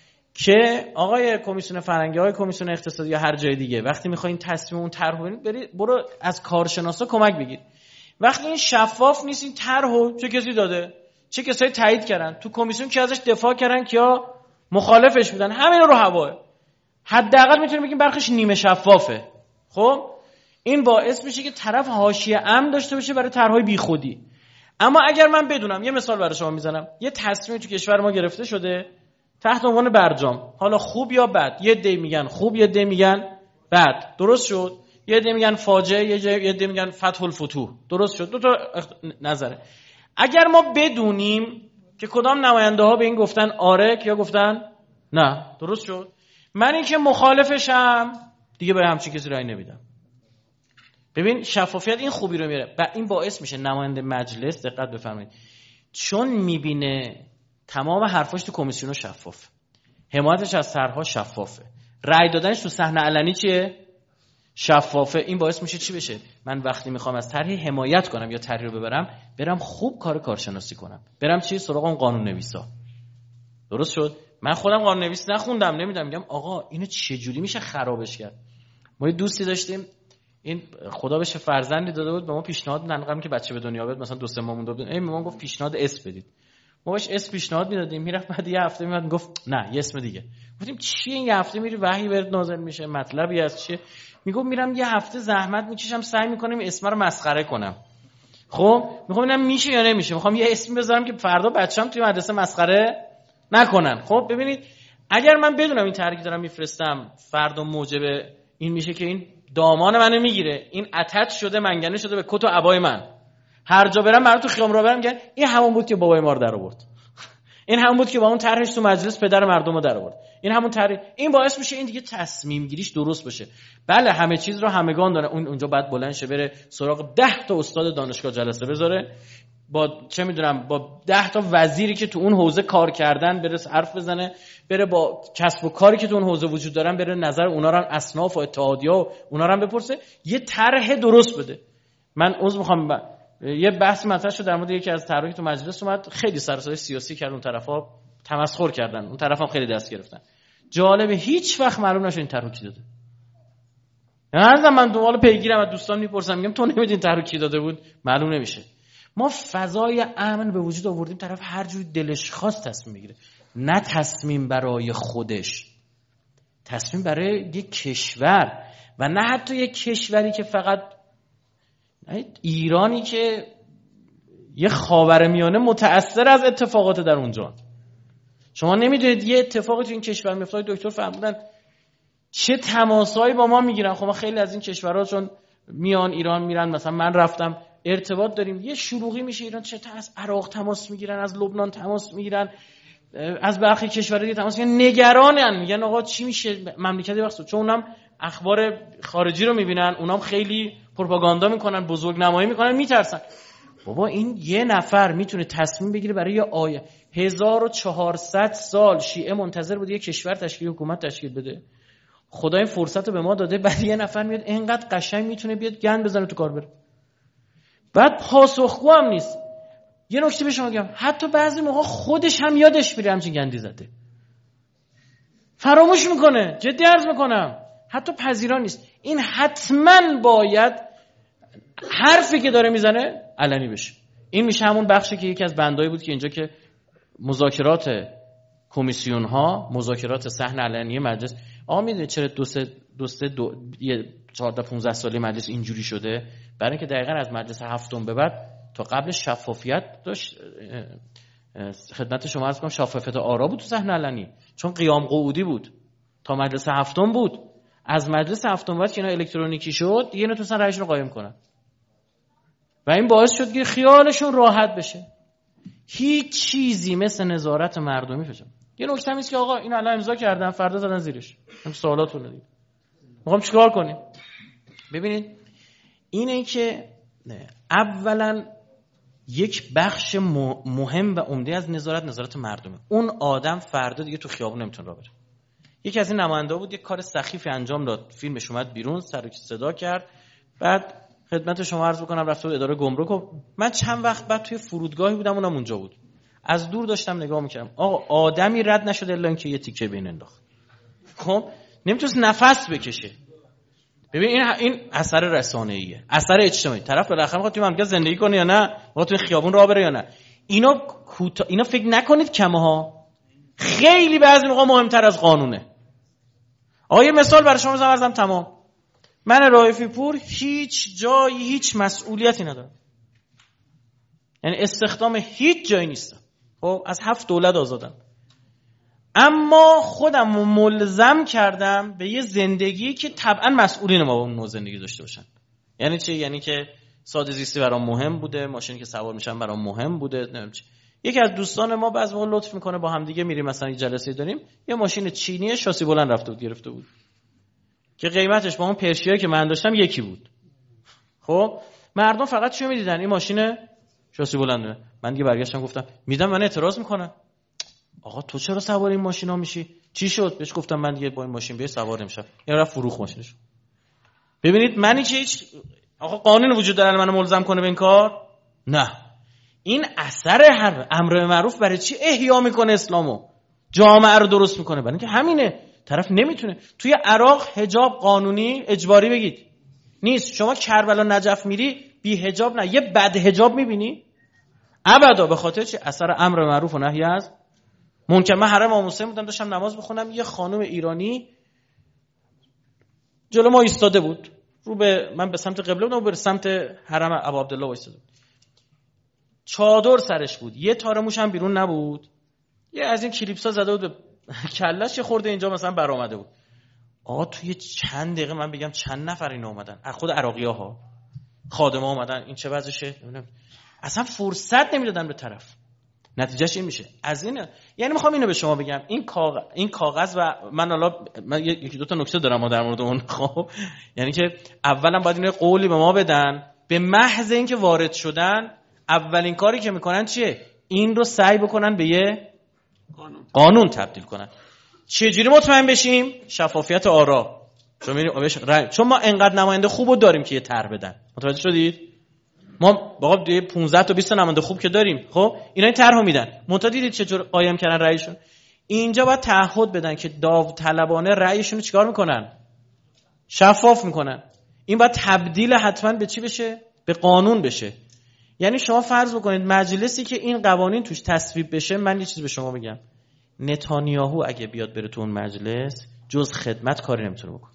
که آقای کمیسیون فرهنگی، آقای کمیسیون اقتصادی یا هر جای دیگه وقتی میخواین تصمیم اون طرح ببینید برید برو از کارشناسا کمک بگیر. وقتی این شفاف نیست این طرحو چه کسی داده، چه کسایی تایید کردن، تو کمیسیون کی ازش دفاع کردن کیا مخالفش بودن، همین رو هواه، حداقل میتونیم بگیم برخش نیمه شفافه. خب این باعث میشه که طرف حاشیه امن داشته باشه برای طرحهای بیخودی. اما اگر من بدونم، یه مثال برای شما میزنم، یه تصمیم تو کشور ما گرفته شده تحت عنوان برجام، حالا خوب یا بد، یه عده میگن خوب، یه عده میگن بد. درست شد؟ یه عده میگن فاجعه، یه عده میگن فتح الفتوح. درست شد؟ دو تا نظره. اگر ما بدونیم که کدام نماینده ها به این گفتن آره یا گفتن نه، درست شد؟ من این که مخالفشم دیگه به همچین کسی رأی نمیدم. ببین شفافیت این خوبی رو میاره. این باعث میشه نماینده مجلس، دقت بفرمایید، چون میبینه تمام حرفاش تو کمیسیون شفافه، حمایتش از طرحها شفافه، رأی دادنش تو صحنه علنی چیه؟ شفافه. این باعث میشه چی بشه؟ من وقتی میخوام از طرحی حمایت کنم یا طرحی رو ببرم، برم خوب کار کارشناسی کنم، برم چی سراغ اون قانون نویسا. درست شد؟ من خودم قانون نویس نخوندم، نمیدونم، میگم آقا اینو چه جوری میشه خرابش کرد. ما یه دوستی داشتیم، این خدا بهش فرزندی داده بود، به ما پیشنهاد ننقم که بچه به دنیا بیاد، مثلا دو سه ماه مونده بود، این ما گفت پیشنهاد اسم بدید. ما بهش اسم پیشنهاد میدادیم، میرفت بعد یه هفته میاد گفت نه یه اسم دیگه. گفتیم چی این یه هفته میری وحی برات نازل میشه، مطلبی از چیه؟ میگم میرم یه هفته زحمت میکشم، سعی میکنم اسم رو مسخره کنم. خب میخوام ببینم میشه یا نمیشه، میخوام یه اسم بذارم که فردا بچه‌ام توی مدرسه مسخره نکنن. خب ببینید اگر من بدونم این طرحی دارم میفرستم فردا موجب این میشه که این دامان منو میگیره، این اتچ شده، منگنه شده به کت و عبای من، هر جا برم برام تو خیام رو برم میگن این همون بود که بابای ما رو در آورد، این همون بود که با اون طرحش تو مجلس پدر مردم رو در آورد، این همون طرح. این باعث میشه این دیگه تصمیم گیریش درست بشه. بله همه چیز رو همگان داره، اون اونجا بعد بلند شه بره سراغ ده تا استاد دانشگاه جلسه بذاره، با چه میدونم با ده تا وزیری که تو اون حوزه کار کردن بره حرف بزنه، بره با کسب و کاری که تو اون حوزه وجود دارن بره نظر اونا رو، اصناف و اتحادیه و اونا رو بپرسه، یه طرح درست بده. من عذر میخوام ب... یه بحث مطرح شد در مورد یکی از طرحی تو مجلس اومد، خیلی سر و صدای سیاسی کرد، اون طرفا تمسخر کردن، اون طرفا خیلی دست گرفتن. جالبه هیچ وقت معلوم نشد این طرحو کی داده. هر من دنبال پیگیرم از دوستان میپرسم، میگم تو نمیدونی طرحو کی داده بود؟ معلوم نمیشه. ما فضای امن به وجود آوردیم، طرف هر جوری دلش خواست تصمیم بگیره، نه تصمیم برای خودش، تصمیم برای یک کشور، و نه حتی یک کشوری که فقط ایرانی که یه خاورمیانه متأثر از اتفاقات در اونجا. شما نمیدونید یه اتفاقی تو این کشور میفته. دکتر فرمودن چه تماسایی با ما میگیرن. خب ما خیلی از این کشورها چون میان ایران میرن، مثلا من رفتم ارتباط داریم، یه شلوغی میشه ایران، چه تا از عراق تماس میگیرن، از لبنان تماس میگیرن، از برخی کشورها دیگه تماس میگیرن، نگرانن، میگن آقا چی میشه مملکت وقت، چون اونم اخبار خارجی رو میبینن، اونام خیلی پروپاگاندا میکنن، بزرگ نمایی میکنن، میترسن. بابا این یه نفر میتونه تصمیم بگیره برای یه آیه هزار و چهارصد سال شیعه منتظر بود یه کشور تشکیل حکومت تشکیل بده، خدا این فرصت رو به ما داده، بعد یه نفر میاد اینقدر قشنگ میتونه بیاد گند بزنه تو کار بره، بعد پاسخگو هم نیست. یه نکته به شما بگم، حتی بعضی موقع خودش هم یادش میره همچین گندی زده، فراموش میکنه، جدی عرض میکنم، حتی پذیرا نیست. این حتما باید حرفی که داره میزنه علنی بشه. این میشه همون بخشی که یکی از بندایی بود که اینجا که مذاکرات کمیسیون ها، مذاکرات صحن علنی مجلس، آقا میدونید چرا دو سه دو سه دو یه چهارده پانزده ساله مجلس اینجوری شده؟ برای اینکه دقیقاً از مجلس هفتم به بعد تا قبل شفافیت داشت، خدمت شما عرض کنم شفافیت آرا بود تو صحن علنی، چون قیام قعودی بود تا مجلس هفتم بود. از مجلس هفتم بعد که اینا الکترونیکی شد دیگه نتونستن رأیشون رو قایم کنن و این باعث شد که خیالشون راحت بشه. هیچ چیزی مثل نظارت مردمی فشم. یه نکته هست که آقا این الان امضا کردن فردا زدن زیرش، هم سوالاتون رو دید میخوام چیکار کنیم؟ ببینید اینه که اولا یک بخش مهم و عمده از نظارت نظارت مردمه. اون آدم فردا دیگه تو خیابون نمیتونه راه بره. یکی از این نماینده‌ها بود یک کار سخیفی انجام داد، فیلمش اومد بیرون، سر و صدا کرد، بعد خدمت شما عرض بکنم رفت اداره گمرک و من چند وقت بعد توی فرودگاهی بودم، اونم اونجا بود، از دور داشتم نگاه میکردم، آقا آدمی رد نشد الا اینکه یه تیکه بین انداخت. خب نمیتونست نفس بکشه. ببین این این اثر رسانه‌ایه، اثر اجتماعی. طرف بالاخره میخواد توی مملکت زندگی کنه یا نه، میخواد توی خیابون راه بره یا نه. اینا کوتا... اینا فکر نکنید کمه ها، خیلی بعضی موقع مهمتر از قانونه. آقا یه مثال برای شما بزنم تمام. من رائفی پور هیچ جایی هیچ مسئولیتی ندارم، یعنی استخدام هیچ جایی نیستم. خب از هفت دولت آزادم. اما خودم رو ملزم کردم به یه زندگی که طبعا مسئولین ما با اون نوع زندگی داشته باشن. یعنی چی؟ یعنی که ساده زیستی برام مهم بوده، ماشینی که سوار میشم برام مهم بوده. نمیدونم چی. یکی از دوستان ما بعضی موقع لطف میکنه با هم دیگه میریم مثلا یه جلسه داریم، یه ماشین چینی شاسی بلند رفته بود گرفته بود که قیمتش با اون پرشیایی که من داشتم یکی بود. خب مردم فقط چی میدیدن؟ این ماشین شاسی بلنده. من دیگه برگشتم گفتم میدم، من اعتراض میکنم. آقا تو چرا سوار این ماشینا میشی؟ چی شد؟ بهش گفتم من دیگه با این ماشین به سوار نمیشم. یا رفت فروخت ماشینش. ببینید منی که هیچ آقا قانون وجود داره منو ملزم کنه به این کار؟ نه. این اثر هر امر معروف برای چی احیا میکنه اسلامو؟ جامعه رو درست میکنه. برای اینکه همینه. طرف نمیتونه. توی عراق حجاب قانونی اجباری بگید نیست. شما کربلا نجف میری بی حجاب نه، یه بد حجاب میبینی؟ ابدا. به خاطر چی؟ اثر امر معروف و نهی از منکر. من حرم امام حسین بودم داشتم نماز بخونم، یه خانم ایرانی جلو ما ایستاده بود، رو به من به سمت قبله بودم و به سمت حرم ابا عبدالله ایستاده بود. چادر سرش بود، یه تار موش هم بیرون نبود، یه از این کلیپسا زده بود به کلهش، یه خورده اینجا مثلا برآمده بود. آقا توی چند دقیقه من بگم چند نفر اینا اومدن، از خود عراقی‌ها خادم‌ها اومدن، این چه وضعشه؟ اصلا فرصت نمیدادن به طرف. نتیجهش این میشه. از این یعنی میخوام اینو به شما بگم، این کاغذ این کاغذ و من حالا من یکی دو تا نکته دارم در مورد اون. خب یعنی که اولا باید اینو قولی به ما بدن، به محض اینکه وارد شدن اولین کاری که میکنن چیه؟ این رو سعی بکنن به یه قانون, قانون تبدیل کنن. چجوری مطمئن بشیم؟ شفافیت آرا. چون چون ما انقدر نماینده خوبو داریم که یه طرح بدن. متوجه شدید؟ ما واقعا پانزده تا بیست تا نماینده خوب که داریم. خب اینا این طرحو میدن. منتها دیدید چجور قایم کردن رأیشون؟ اینجا باید تعهد بدن که داوطلبانه رأیشون رو چیکار میکنن؟ شفاف میکنن. این باید تبدیل حتما به چی بشه؟ به قانون بشه. یعنی شما فرض بکنید مجلسی که این قوانین توش تصویب بشه، من یه چیز به شما بگم، نتانیاهو اگه بیاد بره تو اون مجلس جز خدمت کاری نمیتونه بکنه.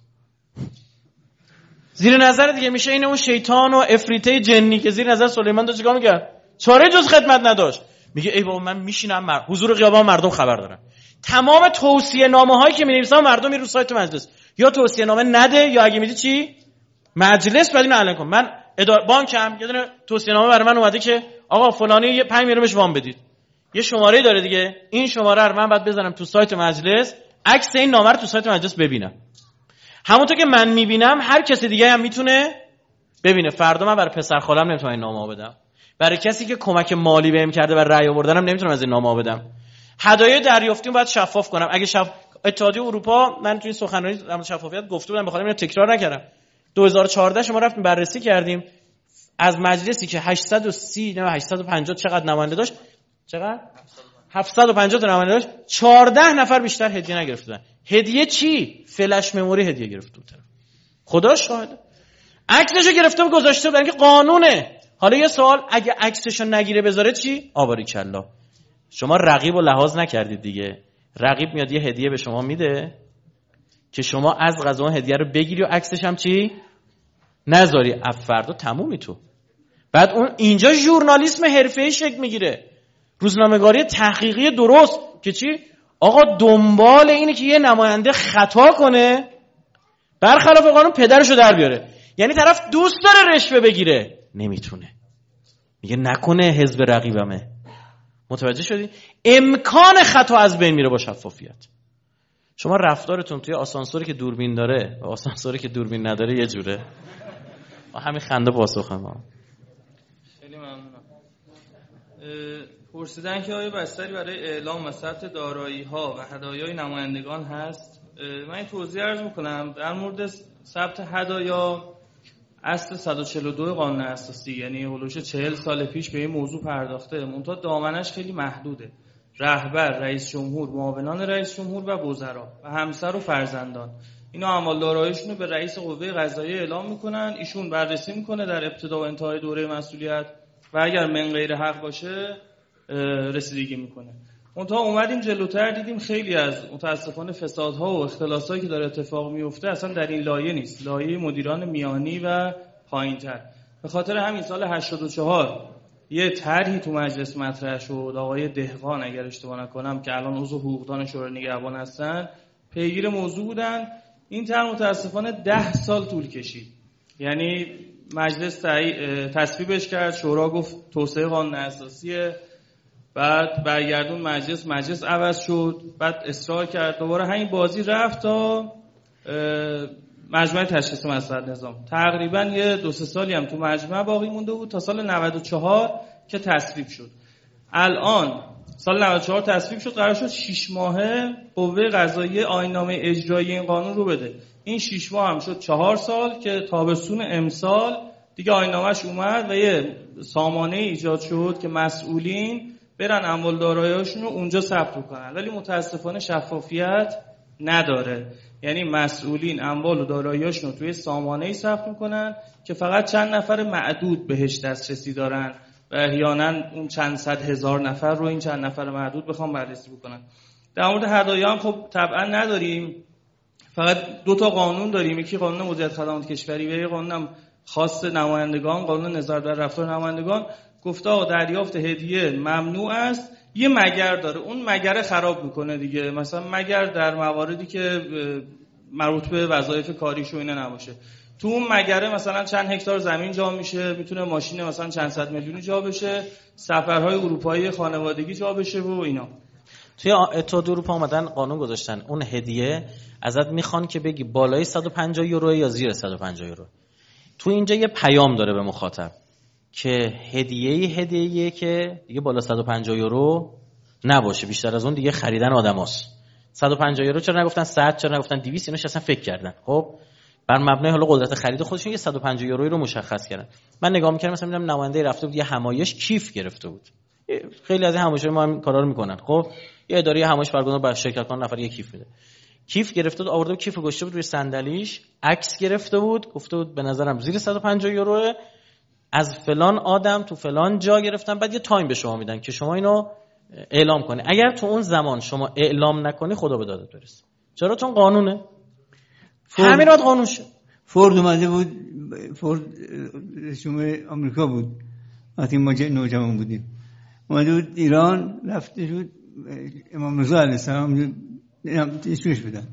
زیر نظر دیگه میشه این اون شیطان و افریته جنی که زیر نظر سلیمان داشت چیکار میکرد؟ چاره جز خدمت نداشت. میگه ای بابا من میشینم مر... حضور خیابان مردم خبر دارن. تمام توصیه نامه هایی که مینویسن مردم میرن رو سایت مجلس، یا توصیه نامه نده یا اگه میدی چی؟ مجلس بعد اینو اعلام کن. من اداره بانکم یه دونه توصیه نامه برای من اومده که آقا فلانی یه پنج میلیون بهش وام بدید. یه شماره داره دیگه، این شماره رو من بعد بزنم تو سایت مجلس، عکس این نامه رو تو سایت مجلس ببینم. همونطور که من میبینم هر کسی دیگه هم میتونه ببینه. فردا من برای پسر خالم نمیتونم این نامه بدم، برای کسی که کمک مالی بهم کرده برای رأی آوردنم نمیتونم از این نامه بدم. هدایای دریافتیم باید شفاف کنم. اگه شف... اتحادیه اروپا، من تو این سخنرانی در مورد شفافیت گفته بودم، بخاطر اینو تکرار نکردم. دو هزار و چهارده شما رفتیم بررسی کردیم از مجلسی که هشتصد و سی نه هشتصد و پنجاه چقدر نماینده داشت، چقدر هفتصد و پنجاه تا نماینده داشت، چهارده نفر بیشتر هدیه نگرفتن. هدیه چی؟ فلش مموری هدیه گرفته بود. خدا شاهده. عکسشو گرفته بود گذاشته بود، اینکه قانونه. حالا یه سوال، اگه عکسشو نگیره بذاره چی؟ آباری کلا. شما رقیب و لحاظ نکردید دیگه. رقیب میاد یه هدیه به شما میده که شما از قضا هدیه رو بگیری و عکسش هم چی؟ نذاری. فردا تمومی تو. بعد اون اینجا ژورنالیسم حرفه‌ای شکل میگیره. روزنامه‌نگاری تحقیقی درست که چی؟ آقا دنبال اینه که یه نماینده خطا کنه برخلاف قانون پدرشو در بیاره. یعنی طرف دوست داره رشوه بگیره نمیتونه، میگه نکنه حزب رقیبمه. متوجه شدی؟ امکان خطا از بین میره با شفافیت. شما رفتارتون توی آسانسوری که دوربین داره و آسانسوری که دوربین نداره یه جوره. ما همین خنده پاسخم ما. خیلی ممنونم. پرسیدن که آیا بستری برای اعلام و ثبت دارایی‌ها و هدایای نمایندگان هست؟ من این توضیح عرض می‌کنم. در مورد ثبت هدایا اصل صد و چهل و دو قانون اساسی، یعنی هولوش چهل سال پیش به این موضوع پرداخته، منتها دامنش خیلی محدوده. رهبر، رئیس جمهور، معاونان رئیس جمهور و وزرا و همسر و فرزندان، اینا اعمال داراییشون رو به رئیس قوه قضاییه اعلام میکنن. ایشون بررسی میکنه در ابتدا و انتهای دوره مسئولیت و اگر من غیر حق باشه رسیدگی میکنه. منتها اومدیم جلوتر دیدیم خیلی از متاسفانه فسادها و اختلاسایی که داره اتفاق میفته اصلا در این لایه نیست، لایه مدیران میانی و پایینتر. به خاطر همین سال هشتاد و چهار یه طرحی تو مجلس مطرح شد، آقای دهقان اگر اشتباه نکنم که الان عضو حقوقدان شورای نگهبان هستن پیگیر موضوع بودن. این طرح متاسفانه ده سال طول کشید، یعنی مجلس تصویبش کرد، شورا گفت توسعه قانون اساسیه، بعد برگردون مجلس مجلس عوض شد، بعد اصرار کرد، دوباره همین بازی رفت تا مجمع تشخیص مصلحت نظام. تقریبا یه دو سه سالی هم تو مجمع باقی مونده بود تا سال نود و چهار که تصویب شد. الان سال نود و چهار تصویب شد، قرار شد شش ماهه قوه قضاییه آیین‌نامه اجرایی این قانون رو بده. این شش ماه هم شد چهار سال که تابستون امسال دیگه آیین‌نامه‌اش اومد و یه سامانه ایجاد شد که مسئولین برن اموال دارایی‌هاشون رو اونجا ثبت کنن، ولی متاسفانه شفافیت نداره. یعنی مسئولین اموال و دارایی‌هاشون رو توی سامانه‌ای ثبت می‌کنن که فقط چند نفر معدود بهش دسترسی دارن و احیانا اون چند صد هزار نفر رو این چند نفر معدود بخوام بررسی بکنن. در مورد هدایا هم خب طبعا نداریم، فقط دو تا قانون داریم، یکی قانون مدیریت خدمات کشوری و یه قانون خاص نمایندگان، قانون نظارت بر رفتار نمایندگان. گفته دریافت هدیه ممنوع است، یه مگر داره، اون مگر خراب میکنه دیگه. مثلا مگر در مواردی که مربوط به وظایف کاریش و اینا نباشه. تو اون مگره مثلا چند هکتار زمین جا میشه، میتونه ماشین مثلا چند صد میلیونی جا بشه، سفرهای اروپایی خانوادگی جا بشه و اینا. توی اتحاد اروپا اومدن قانون گذاشتن اون هدیه ازت میخوان که بگی بالای صد و پنجاه یورو یا زیر صد و پنجاه یورو. تو اینجا یه پیام داره به مخاطب که هدیه‌ای هدیه‌ایه که دیگه بالا صد و پنجاه یورو نباشه، بیشتر از اون دیگه خریدن آدماست. صد و پنجاه یورو چرا نگفتن صد، چرا نگفتن دویست؟ اینوش اصلا فکر کردن. خب بر مبنای حالا قدرت خرید خودشون یه صد و پنجاه یورویی رو مشخص کردن. من نگاه می‌کردم مثلا می‌دیدم نماینده رفته بود یه همایش کیف گرفته بود. خیلی از این همایش‌ها ما هم کارا رو می‌کنن. خب یه اداره همایش برگزار بر شرکت کنن، نفر یه کیف میده. کیف گرفته بود، آورده بود کیفو گذاشته بود روی صندلیش، عکس گرفته بود، گفته بود به نظرم زیر صد و پنجاه یورو، از فلان آدم تو فلان جا گرفتن، بعد یه تایم به شما میدن که شما اینو اعلام کنی. اگر تو اون زمان شما اعلام نکنی خدا به دادت برسه. چرا؟ چون قانونه. همین راد قانون شد. فورد اومده بود، فورد رئیس آمریکا بود وقتی ما نوجوان بودیم، اومده بود ایران، رفته بود امام رضا علیه السلام اسمش بدن،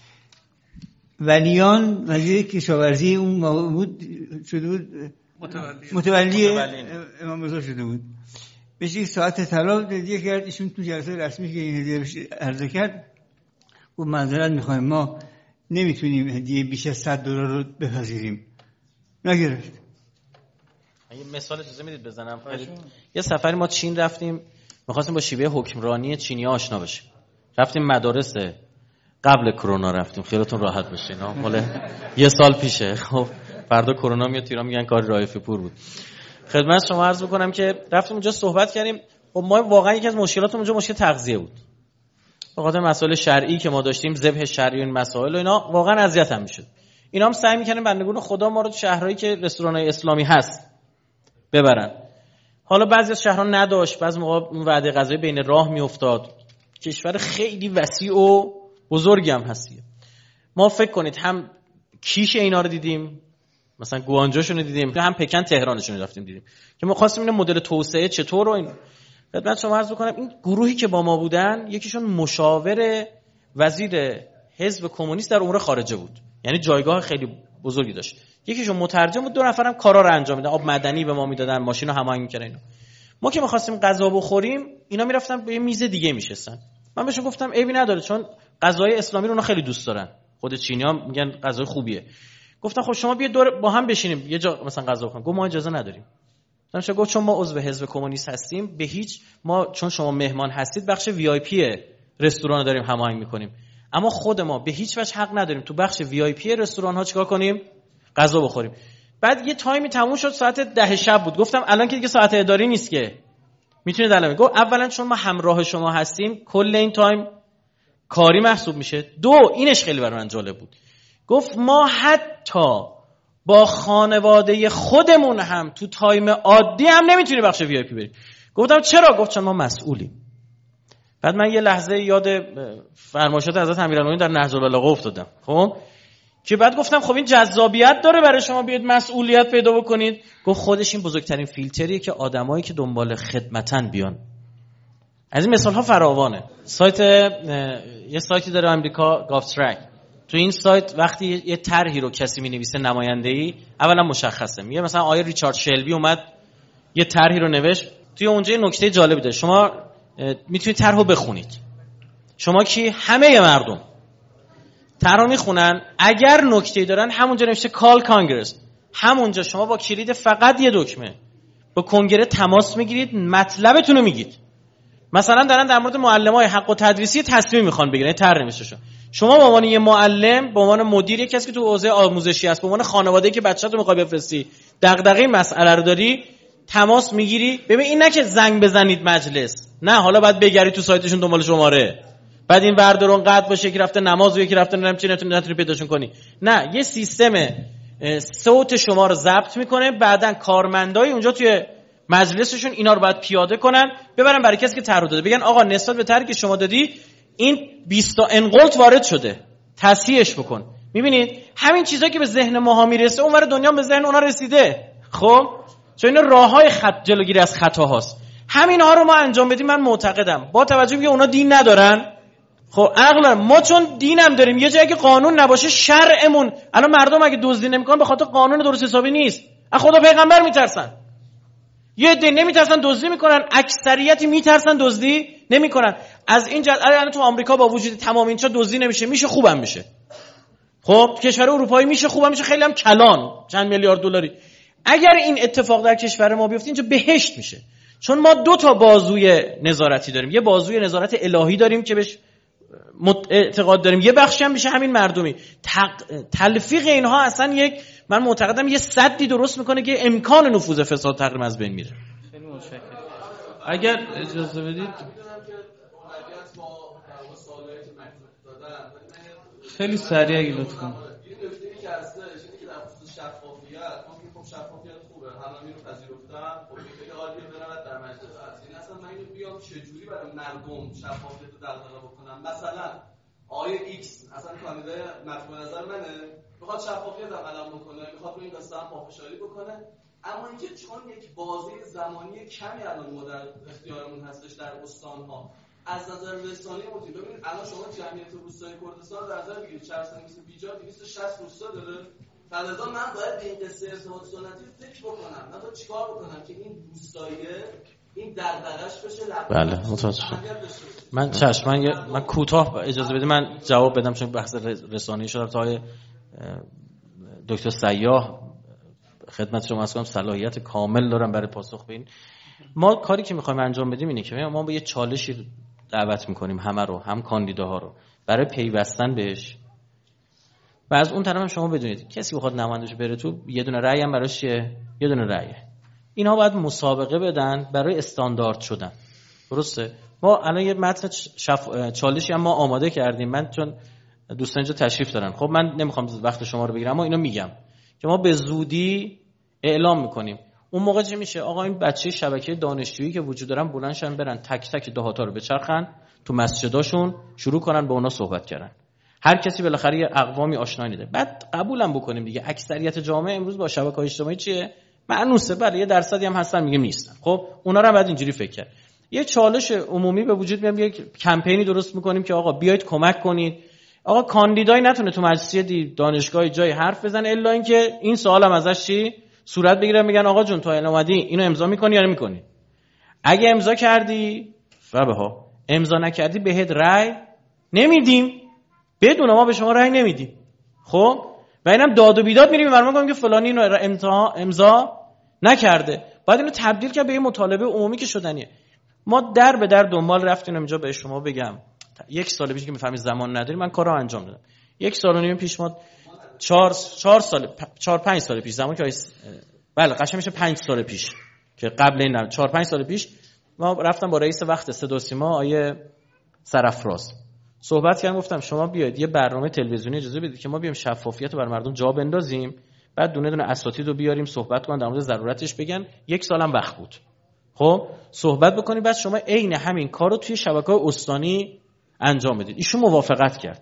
ولیان وزیر کشاورزی اون موقع بود شده بود متولی امام رضا شده بود، بهش یک ساعت طلا هدیه کرد. ایشون تو جلسه رسمی که این هدیه بهش عرضه کرد گفت معذرت میخوایم ما نمیتونیم هدیه بیش از صد دلار رو بپذیریم. نگرفت. یه مثال اجازه میدید بزنم؟ یه سفری ما چین رفتیم، می‌خواستیم با شیوه حکمرانی چینی‌ها آشنا بشیم. رفتیم مدارس قبل کرونا رفتیم، خیالتون راحت بشه اینا مال یه سال پیشه. خب فردا کرونا میاد ایران میگن کار رایفی پور بود. خدمت شما عرض می‌کنم که رفتیم اونجا صحبت کردیم. خب ما واقعا یکی از مشکلات اونجا مشکل تغذیه بود. به خاطر مسائل شرعی که ما داشتیم، ذبح شرعی این مسائل و اینا، واقعا اذیت هم میشد. اینا هم سعی می‌کردن بندگان خدا ما رو تو شهرهایی که رستوران‌های اسلامی هست ببرن. حالا بعضی از شهرها نداشت، بعضی موقع وعده غذایی بین راه میافتاد. کشور خیلی وسیع و بزرگی هم هستیه. ما فکر کنید هم کیش اینا رو دیدیم، مثلا گوانجوشون رو دیدیم، هم پکن تهرانشون رو رفتیم دیدیم که ما خواستیم این مدل توسعه چطور رو این خدمت شما عرض بکنم. این گروهی که با ما بودن یکیشون مشاور وزیر حزب کمونیست در امور خارجه بود، یعنی جایگاه خیلی بزرگی داشت. یکیشون مترجم بود، دو نفرم کارا رو انجام میدادن، آب معدنی به ما میدادن، ماشین رو هماهنگ می‌کردن اینا. ما که می‌خواستیم غذا بخوریم، اینا میرفتن به یه میز دیگه میشستن. من بهشون گفتم عیبی نداره چون غذای اسلامی رو اونا خیلی دوست دارن. خود چینی‌ها میگن غذای خوبیه. گفتم خب شما بیا دور با هم بشینیم یه جا مثلا غذا بخوریم. گفت ما اجازه نداریم. مثلا گفت چون ما عضو حزب کمونیست هستیم به هیچ ما چون شما مهمان هستید بخش وی آی پی رستوران داریم هماهنگ می‌کنیم. اما خود ما به هیچ وجه حق نداریم تو بخش وی آی پی رستوران ها چیکار کنیم؟ غذا بخوریم. بعد یه تایمی تموم شد، ساعت ده شب بود. گفتم الان که دیگه ساعت اداری نیست که میتونید الان. گفت اولا چون ما همراه شما هستیم کل این تایم کاری محسوب میشه. دو اینش خیلی برای من جالب بود. گفت ما حتی با خانواده خودمون هم تو تایم عادی هم نمیتونیم بخش وی آی پی بریم. گفتم چرا؟ گفت چون ما مسئولیم. بعد من یه لحظه یاد فرمایشات حضرت امیرالمومنین در نهج البلاغه افتادم. خب که بعد گفتم خب این جذابیت داره برای شما بیاید مسئولیت پیدا بکنید. گفت خودش این بزرگترین فیلتریه که آدمایی که دنبال خدمتن بیان. از این مثال ها فراوانه. سایت یه سایتی داره آمریکا، گاف ترک. تو این سایت وقتی یه طرحی رو کسی می‌نویسه نماینده‌ای، اولا مشخصه. میگه مثلا آیه ریچارد شلبی اومد یه طرحی رو نوشت، توی اونجا یه نکته جالبی داره. شما میتونید طرح رو بخونید. شما کی؟ همه مردم طرح رو میخونن. اگر نکته‌ای دارن همونجا نوشته کال کانگرس، همونجا شما با کلید فقط یه دکمه با کنگره تماس میگیرید، مطلبتون رو میگید. مثلا دارن در مورد معلمای حق و تدریسی تصمیم میخوان بگیرن، طرح نمیشه. شما به عنوان یه معلم، به عنوان مدیر، یک کسی که تو حوزه آموزشی هست، به عنوان خانواده‌ای که بچه‌تو میخوای بفرستی، دغدغه مسئله رو داری، تماس میگیری. ببین این نه که زنگ بزنید مجلس، نه، حالا باید بگری تو سایتشون دنبال شماره، بعد این وردرون قطع باشه که رفته نماز و یکی رفته نمیدونم چی، نتونی نتونی پیداشون کنی. نه، یه سیستم صوت شما رو ضبط میکنه، بعدن کارمندای اونجا توی مجلسشون اینا رو باید پیاده کنن، ببرن برای کسی که طرح داده، بگن آقا نسبت به طرحی که شما دادی این بیست تا انقلت وارد شده، تصحیحش بکن. میبینید همین چیزایی که به ذهن ماها میرسه اونور دنیا به ذهن اونا رسیده. خب چون اینا راههای خط جلوگیری از خطاهاست. همین ها رو ما انجام بدیم، من معتقدم با توجه به اونا دین ندارن، خب عقلا ما چون دینم داریم، یه جایی که قانون نباشه شرعمون. الان مردم اگه دزدی نمیکنن به خاطر قانون درست حسابی نیست، از خدا پیغمبر میترسن. یه عده نمیترسن دزدی میکنن، اکثریتی میترسن دزدی نمیکنن. از این جهت الان تو آمریکا با وجود تمام اینجا دزدی نمیشه، میشه خوبم میشه. خب کشور اروپایی میشه خوبم میشه، خیلی هم کلان، چند میلیارد دلاری. اگر این اتفاق در کشور ما بیفته اینجا بهشت میشه. چون ما دو تا بازوی نظارتی داریم، یه بازوی نظارت الهی داریم که بهش اعتقاد داریم، یه بخشی هم میشه همین مردمی. تلفیق اینها اصلا یک، من معتقدم یه سدی درست میکنه که امکان نفوذ فساد تقریبا از بین میره. خیلی متشکرم. اگر اجازه بدید خیلی سریع اگه لطف کنید. این نکته‌ای که هستش اینه که در خصوص شفافیت، ما میگیم خب شفافیت خوبه، همه اینو پذیرفتن، خب خیلی عالیه، برات در مجلس هست. این اصلا من اینو بیام چجوری برای مردم شفافیت رو دغدغه بکنم. مثلا آیه ایکس اصلا کاندیدای مطلب نظر منه، میخواد شفافیت عملا بکنه، میخواد رو این قصه هم پافشاری بکنه، اما اینکه چون یک بازه زمانی کمی الان ما در اختیارمون هستش در استان‌ها، از نظر رسانه‌ای مطلب ببینید الان شما جمعیت روستای کردستان در نظر بگیرید چهارصد و بیست بیجا دویست و شصت روستا داره. فلذا من باید به این قصه ارتباط سنتی فکر بکنم، من باید چیکار بکنم که این روستاییه این دغدغه‌اش بشه. بله متوجه. من چشم من من کوتاه اجازه بده من جواب بدم، چون بحث رسانه‌ای شده تا دکتر سیاح خدمت شما از کنم صلاحیت کامل دارم برای پاسخ به این. ما کاری که می‌خوایم انجام بدیم اینه که ما با یه چالشی دعوت می‌کنیم همه رو، هم کاندیداها رو، برای پیوستن بهش. و از اون طرف هم شما بدونید کسی بخواد نمایندش بره تو، یه دونه رأی هم براش چیه؟ یه دونه رأیه. اینا باید مسابقه بدن برای استاندارد شدن. درسته؟ ما الان یه متن شف... چالشی هم ما آماده کردیم. من چون دوستان اینجا تشریف دارن، خب من نمیخوام وقت شما رو بگیرم، اما اینو میگم که ما به زودی اعلام میکنیم. اون موقع چه میشه؟ آقا این بچه شبکه دانشجویی که وجود دارن بلندشن برن تک تک دهاتا رو بچرخن تو مسجداشون، شروع کنن با اونا صحبت کردن. هر کسی بالاخره یه اقوامی آشنایی داره. بعد قبولم بکنیم دیگه اکثریت جامعه امروز با شبکه‌های اجتماعی چیه؟ مانوسه. بله یه درصدی هم هستن میگه نیستن. خب اونا رو بعد اینجوری فکر کرد. یه چالش عمومی به وجود میاد، یک کمپینی درست میکنیم که آقا بیاید کمک کنید. آقا کاندیدای نتونه تو مجلسی دانشگاه جای حرف بزنه الا اینکه این سوالم ازش چی صورت بگیره، میگن آقا جون تو اومدی اینو امضا میکنی یا نمیکنی؟ اگه امضا کردی فبها، امضا نکردی بهت رأی نمیدیم، بدون ما به شما رأی نمیدیم. خب و اینم داد و بیداد میریم برام میگم که فلانی اینو امضا نکرده، بعد اینو تبدیل کرد به یه مطالبه عمومی که شدنیه. ما در به در دنبال رفتیم. اینجا به شما بگم یک سال پیش که میفهمید زمان نداری، من کارو انجام دادم. یک سال و نیم پیش ما چهار چهار سال چهار پنج سال پیش، زمان که بله قشنگ میشه پنج سال پیش که قبل این چهار پنج سال پیش ما رفتم با رئیس وقت صدا و سیما آیه سرافراز صحبت کردم، گفتم شما بیاید یه برنامه تلویزیونی اجازه بدید که ما بیام شفافیت رو بر مردم جا بندازیم، بعد دونه دونه اساتید رو بیاریم صحبت کنن در مورد ضرورتش بگن. یک سالم وقت بود. خب صحبت بکنید، بعد شما عین همین کارو توی شبکه‌های استانی انجام بدید. ایشون موافقت کرد.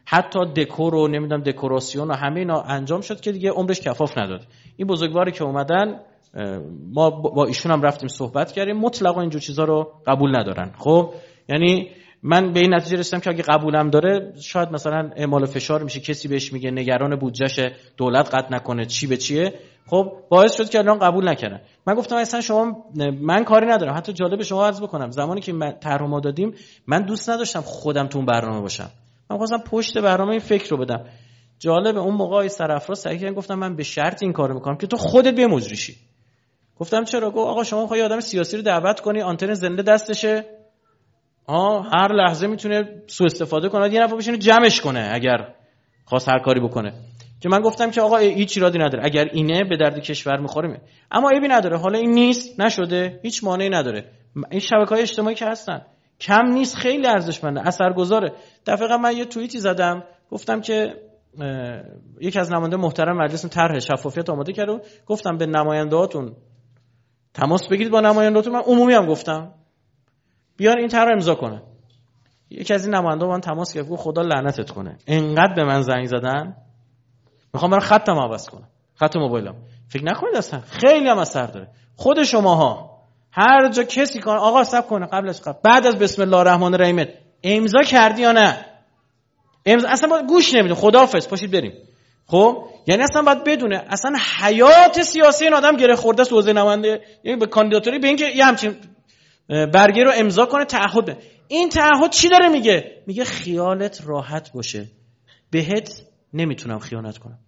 حتی دکور و نمیدونم دکوراسیون و همه اینا انجام شد که دیگه عمرش کفاف نداد. این بزرگواری که اومدن ما با ایشون هم رفتیم صحبت کردیم، مطلقا اینجور چیزا رو قبول ندارن. خب یعنی من به این نتیجه رسیدم که اگه قبولم داره شاید مثلا اعمال فشار میشه، کسی بهش میگه نگران بودجهشه دولت قطع نکنه چی به چیه، خب باعث شد که الان قبول نکردن. من گفتم اصلا شما من کاری ندارم. حتی جالب شما عرض بکنم زمانی که طرح ما دادیم من دوست نداشتم خودم تو اون برنامه باشم، من خواستم پشت برنامه این فکر رو بدم. جالب اون موقع سرافراز سعی کردن گفتم من به شرط این کارو میکنم که تو خودت بیا مجری شی. گفتم چرا؟ گفت آقا شما میخوای آدم سیاسی رو دعوت کنی آنتن زنده دستشه، ها هر لحظه میتونه سوء استفاده کنه، یه نفر بشینه جمعش کنه اگر خواست هر کاری بکنه. که من گفتم که آقا هیچ ایرادی نداره، اگر اینه به درد کشور میخوره، اما عیبی نداره، حالا این نیست نشده هیچ مانعی نداره. این شبکه‌های اجتماعی که هستن کم نیست، خیلی ارزشمنده، اثرگذاره. دفعه من یه توییتی زدم گفتم که یکی از نماینده محترم مجلس طرح شفافیت آماده کرد و گفتم به نماینده‌هاتون تماس بگیرید با نماینده‌هاتون. من عمومی هم گفتم بیان این طرح امضا کنه. یکی از این نماینده با من تماس گرفت گفت خدا لعنتت کنه، اینقدر به من زنگ زدن میخوام برای خطم عوض کنم، خط موبایلم. فکر نکنید اصلا خیلی هم اثر داره. خود شماها هر جا کسی کنه آقا صبر کنه قبلش قبل بعد از بسم الله الرحمن الرحیم امضا کردی یا نه؟ امضا اصلا باید گوش نمیدون، خداحافظ پاشید بریم. خب یعنی اصلا باید بدونه اصلا حیات سیاسی این آدم گره خورده است. حوزه نماینده یعنی به کاندیداتوری به اینکه یه همچین برگه رو امضا کنه تعهد ده. این تعهد چی داره میگه؟ میگه خیالت راحت باشه بهت نمیتونم خیانت کنم.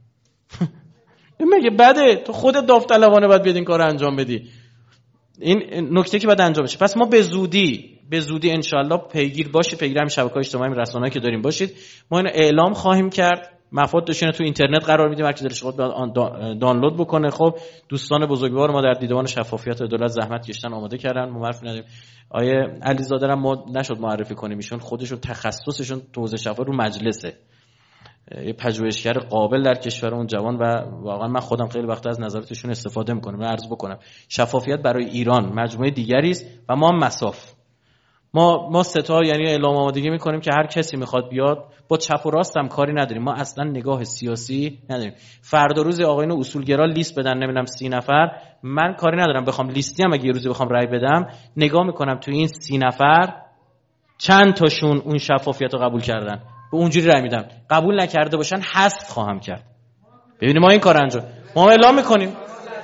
میگه بده تو خودت داوطلبانه باید بیاد این کارو انجام بدی. این نکته که باید انجام بشه. پس ما به زودی به زودی انشالله پیگیر باشید، پیگیر هم شبکه‌های اجتماعی رسانه‌ای که داریم باشید. ما اینو اعلام خواهیم کرد، مفادشون تو اینترنت قرار میدیم، هر کی دلش خواست دانلود بکنه. خب دوستان بزرگوار ما در دیدبان شفافیت دولت زحمت کشیدن آماده کردن، ما معرفی نداریم. آیه علیزاده را ما نشد معرفی کنیم، ایشون خودشون تخصصشون تو حوزه شفا رو مجلسه، یه پژوهشگر قابل در کشور اون جوان و واقعا من خودم خیلی وقت از نظراتشون استفاده میکنم. من عرض بکنم شفافیت برای ایران مجموعه دیگری است و ما مساف ما ما ستا یعنی اعلام آمادگی میکنیم که هر کسی میخواد بیاد، با چپ و راست هم کاری نداریم، ما اصلا نگاه سیاسی نداریم. فردا روز آقایون اصولگرا لیست بدن نمیدونم سی نفر، من کاری ندارم بخوام لیستی هم اگه یه روزی بخوام رای بدم نگاه میکنم تو این سی نفر چند تاشون اون شفافیت رو قبول کردن، به اونجوری رای میدم. قبول نکرده باشن حذف خواهم کرد. ببینید ما این کار انجام ما اعلام میکنیم.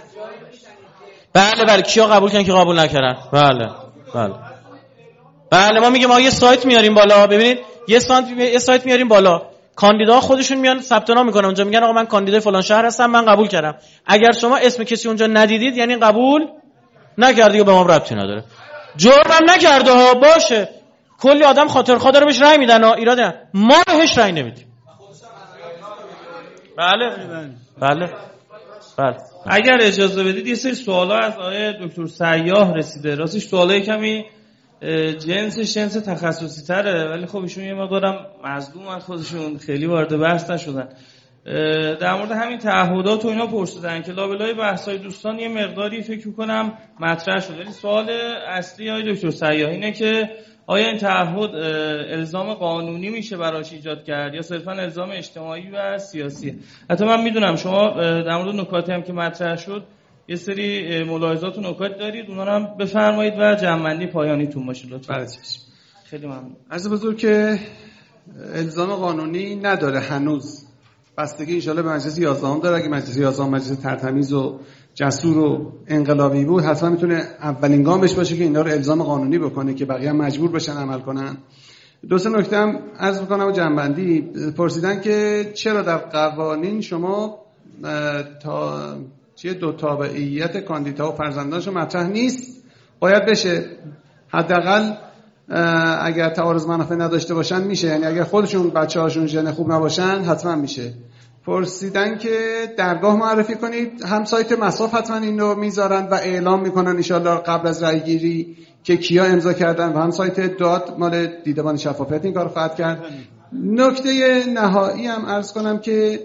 بله بله کیا قبول کردن کی قبول نکردن. بله بله بله ما میگیم ما یه سایت میاریم بالا، ببینید یه سایت یه سایت میاریم بالا، کاندیدا خودشون میان ثبت نام میکنن اونجا، میگن آقا من کاندیدای فلان شهر هستم من قبول کردم. اگر شما اسم کسی اونجا ندیدید یعنی قبول نکردی و به ما ربطی نداره. جرمم نکرده ها باشه، کلی آدم خاطر خاطر بهش رأی میدن ها، ایراد نداره، ما بهش رأی نمیدیم. بله بله بله اگر اجازه بدید یه سری سوالا از آقای دکتر سیاح رسیده. راستش سوالای کمی جنسش جنس تخصصی تره، ولی خب ایشون یه مقدارم مظلوم از خودشون خیلی وارد بحث نشدن. در مورد همین تعهدات و اینا پرسیدن که لابلای بحث‌های دوستان یه مقداری فکر می‌کنم مطرح شده، ولی سوال اصلی آقای دکتر سیاح اینه که آیا این تعهد الزام قانونی میشه براش ایجاد کرد یا صرفا الزام اجتماعی و سیاسیه؟ حتی من میدونم شما در مورد نکاتی هم که مطرح شد یه سری ملاحظات و نکات دارید، اونا رو هم بفرمایید و جمع‌بندی پایانیتون باشه لطفا. بله خیلی ممنون. عرض بزرگ که الزام قانونی نداره هنوز، بستگی ان شاءالله به مجلس یازدهم داره. اگه مجلس یازدهم مجلس ترتمیز و جسور و انقلابی بود حتما میتونه اولین گامش باشه که اینا رو الزام قانونی بکنه که بقیه هم مجبور بشن عمل کنن. دو سه نکته هم عرض می‌کنم جنبندی. پرسیدن که چرا در قوانین شما تا چیه دو تابعیت کاندیدا و فرزندانشون مطرح نیست؟ باید بشه. حداقل اگر تعارض منافع نداشته باشن میشه، یعنی اگر خودشون بچه‌هاشون ژن خوب نباشن حتما میشه. پرسیدن که درگاه معرفی کنید، هم سایت مصاف حتما این رو میذارن و اعلام میکنن ان شاءالله قبل از رای گیری که کیا امضا کردن، و هم سایت داد مال دیدبان شفافیت این کارو خواهد کرد. نکته نهایی هم عرض کنم که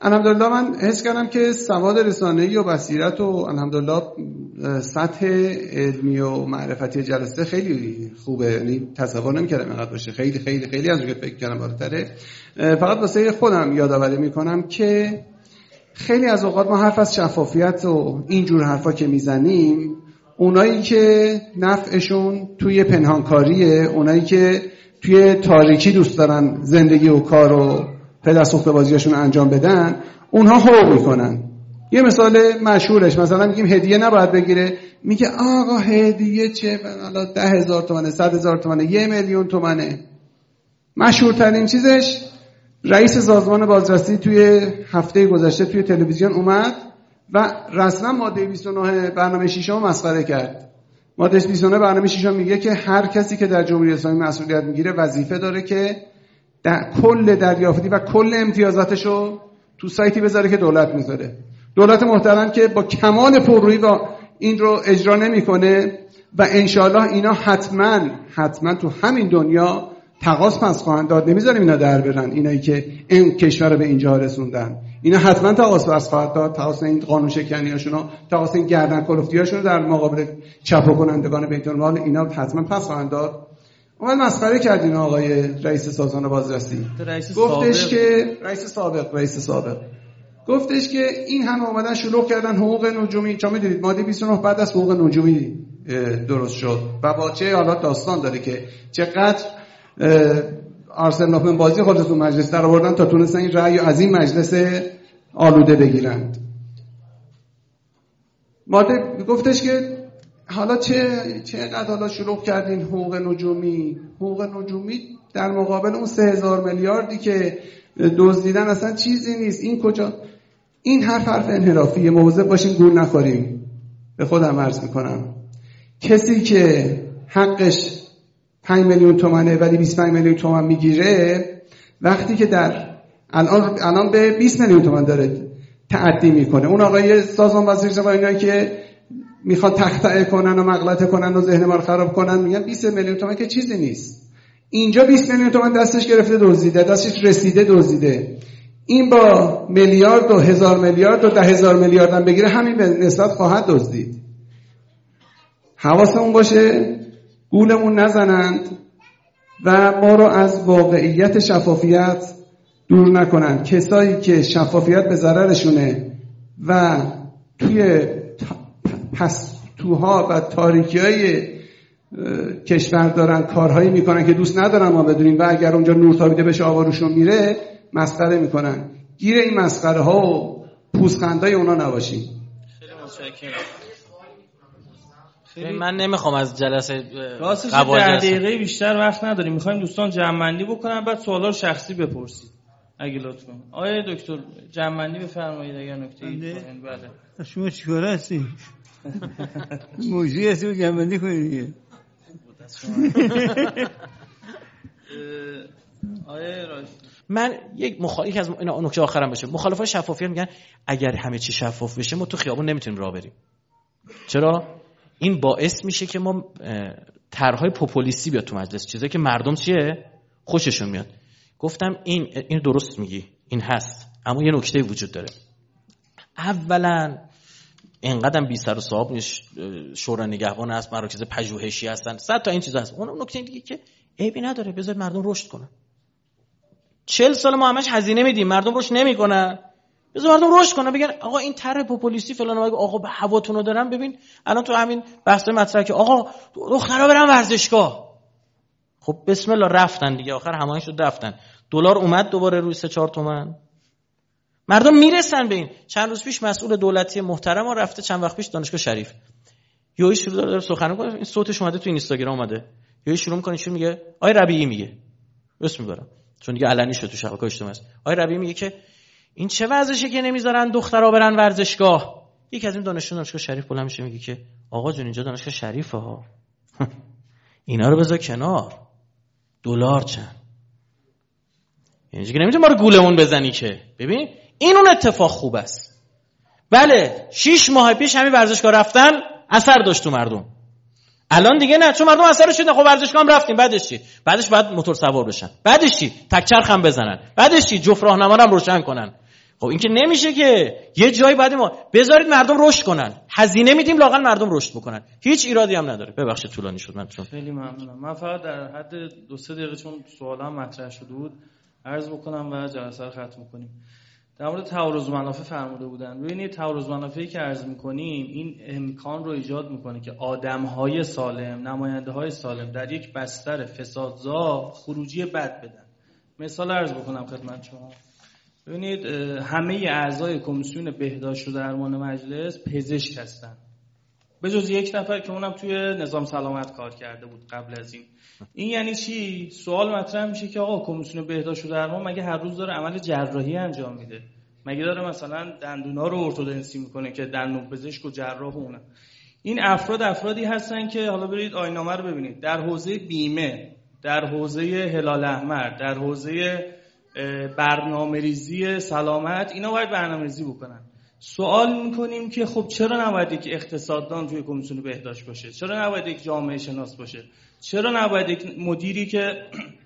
الحمدلله من حس کردم که سواد رسانه‌ای و بصیرت و الحمدلله سطح علمی و معرفتی جلسه خیلی خوبه، یعنی تصور نمی‌کردم اینقدر باشه، خیلی خیلی خیلی از اون که فکر کردم بالاتره. فقط واسه خودم یادآوری می‌کنم که خیلی از اوقات ما حرف از شفافیت و اینجور حرفا که میزنیم، اونایی که نفعشون توی پنهانکاریه، اونایی که توی تاریکی دوست دارن زندگی و کار و پدرسوخت بازیاشون انجام بدن، اونها حقوق میکنن. یه مثال مشهورش مثلا میگیم هدیه نباید بگیره، میگه آقا هدیه چه، حالا ده هزار تومنه، صد هزار تومنه، یه میلیون تومنه. مشهورترین چیزش رئیس سازمان بازرسی توی هفته گذشته توی تلویزیون اومد و رسما ماده بیست و نه برنامه ششم مسخره کرد. ماده بیست و نه برنامه ششم میگه که هر کسی که در جمهوری اسلامی مسئولیت میگیره وظیفه داره که در کل دریافتی و کل امتیازاتشو تو سایتی بذاره که دولت میذاره. دولت محترم که با کمال پررویی با این رو اجرا نمیکنه و انشالله اینا حتما حتما تو همین دنیا تقاضا پس خواهند داد. نمیذاریم اینا در برن، اینایی که این کشور رو به اینجا رسوندن، اینا حتما تقاضا پس خواهند داد. تقاضا این قانون شکنیاشونو، تقاضا این گردن کلفتیاشونو در مقابل چاپ کنندگان بیت المال اینا حتما پس خواهند داد. اومد مسخره کردین آقای رئیس سازمان بازرسی، گفتش که رئیس سابق رئیس سابق گفتش که این همه اومدن شلوغ کردن حقوق نجومی. چون میدونید ماده بیست و نه بعد از حقوق نجومی درست شد و با چه حالات داستان داره که چقدر آرسنال نوپن بازی خودتون مجلس در آوردن تا تونستن این رأی از این مجلس آلوده بگیرند. ماده گفتش که حالا چه چقدر حالا شلوغ کردین حقوق نجومی. حقوق نجومی در مقابل اون سه هزار میلیاردی که دزدیدن اصلا چیزی نیست. این کجا؟ این حرف حرف انحرافیه، مواظب باشین گول نخوریم. به خودم عرض میکنم کسی که حقش پنج میلیون تومنه ولی بیست و پنج میلیون تومن میگیره، وقتی که در الان الان به بیست میلیون تومن داره تعدی میکنه. اون آقای سازمان وزیر و اینایی که میخوان تخطئه کنن و مغلطه کنن و ذهن ما رو خراب کنن میگن بیست میلیون تومن که چیزی نیست. اینجا بیست میلیون تومن دستش گرفته دزدیده، دستش رسیده دزدیده. این با میلیارد و هزار میلیارد و ده هزار میلیارد هم بگیره همین به نسبت خواهد دزدید. حواسمون باشه گولمون نزنند و ما رو از واقعیت شفافیت دور نکنند. کسایی که شفافیت به ضررشونه و توی پستوها و تاریکی‌های کشور دارن کارهایی میکنن که دوست ندارن ما بدونیم و اگر اونجا نور تابیده بشه آواروشون میره مسخره میکنن. گیر این مسخره ها و پوزخندای اونا نباشیم. خیلی متشکرم. خیلی من نمیخوام از جلسه راستش ده دقیقه بیشتر وقت نداریم، میخوایم دوستان جمع‌بندی بکنن بعد سوالا رو شخصی بپرسید اگه لطف کنید. آقای دکتر جمع‌بندی بفرمایید اگر نکته‌ای دارین. بله شما چیکار هستی؟ موضوعی هستی رو جمع‌بندی کنید. آقای راش من یک مخالف از اینا نکته آخرام بشه. مخالفای شفافیت میگن اگر همه چی شفاف بشه ما تو خیابون نمیتونیم راه بریم. چرا؟ این باعث میشه که ما طرحهای پوپولیستی بیاد تو مجلس، چیزایی که مردم چیه خوششون میاد. گفتم این این درست میگی، این هست، اما یه نکته وجود داره. اولا اینقدرم بی سر و صاحب نیست، شورای نگهبان هست، مراکز پژوهشی هستن، صد تا این چیزا هست. اون نکته دیگه که عیبی نداره، بذار مردم رشد کنن. چهل سال ما همش هزینه میدیم، مردم رشد نمیکنن. بذار مردم رشد کنن، بگن آقا این طرح پوپولیستی فلان، آقا به هواتونو دارن. ببین الان تو همین بحث مطرح که آقا دخترا برن ورزشگاه، خب بسم الله رفتن دیگه، آخر همایش شد رفتن. دلار اومد دوباره روی سه چهار تومن، مردم میرسن به این. چند روز پیش مسئول دولتی محترم ها رفته، چند وقت پیش دانشگاه شریف، یهو شروع داره سخنرانی کنه، این صوتش اومده تو اینستاگرام اومده، یهو شروع میکنه چی میگه؟ آقای ربیعی میگه، اسم میبرم چون دیگه علنی شد تو شبکه‌های اجتماعی است. آقای ربیعی میگه که این چه وضعشه که نمیذارن دخترها برن ورزشگاه. یکی از این دانشجویان دانشگاه شریف بلند میشه میگه که آقا جون اینجا دانشگاه شریفه ها، اینا رو بذار کنار، دلار چند، یعنی دیگه نمیتونی ما رو گولمون بزنی که. ببین این اون اتفاق خوب است. بله شش ماه پیش همین ورزشگاه رفتن اثر داشت تو مردم، الان دیگه نه، چون مردم اثرش شده. خب ورزشگاه هم رفتیم، بعدش چی؟ بعدش بعد موتور سوار بشن، بعدش چی؟ تک چرخ هم بزنن، بعدش چی؟ جفت راهنما هم روشن کنن. خب این که نمیشه که یه جایی بعد ما بذارید مردم رشد کنن، هزینه میدیم لااقل مردم رشد بکنن، هیچ ایرادی هم نداره. ببخشید طولانی شد من چون خیلی ممنونم. من فقط در حد دو سه دقیقه چون سوالام مطرح شده بود عرض بکنم و جلسه رو ختم کنیم. در مورد تعارض منافع فرموده بودن. ببینید تعارض منافعی که عرض می‌کنیم این امکان رو ایجاد می‌کنه که آدم‌های سالم، نماینده‌های سالم در یک بستر فسادزا خروجی بد بدن. مثال عرض بکنم خدمت شما. ببینید همه اعضای کمیسیون بهداشت و درمان مجلس پزشک هستن به جز یک نفر که اونم توی نظام سلامت کار کرده بود قبل از این. این یعنی چی؟ سوال مطرح میشه که آقا کمیسیون بهداشت و درمان مگه هر روز داره عمل جراحی انجام میده؟ مگه داره مثلا دندونا رو ارتودنسی میکنه که دندون پزشک و جراح اونه؟ این افراد افرادی هستن که حالا برید آیین‌نامه رو ببینید در حوزه بیمه، در حوزه هلال احمر، در حوزه برنامه‌ریزی سلامت، اینا باید برنامه‌ریزی بکنن. سوال میکنیم که خب چرا نباید یک اقتصاددان توی کمیسیون بهداشت باشه؟ چرا نباید یک جامعه شناس باشه؟ چرا نباید یک مدیری که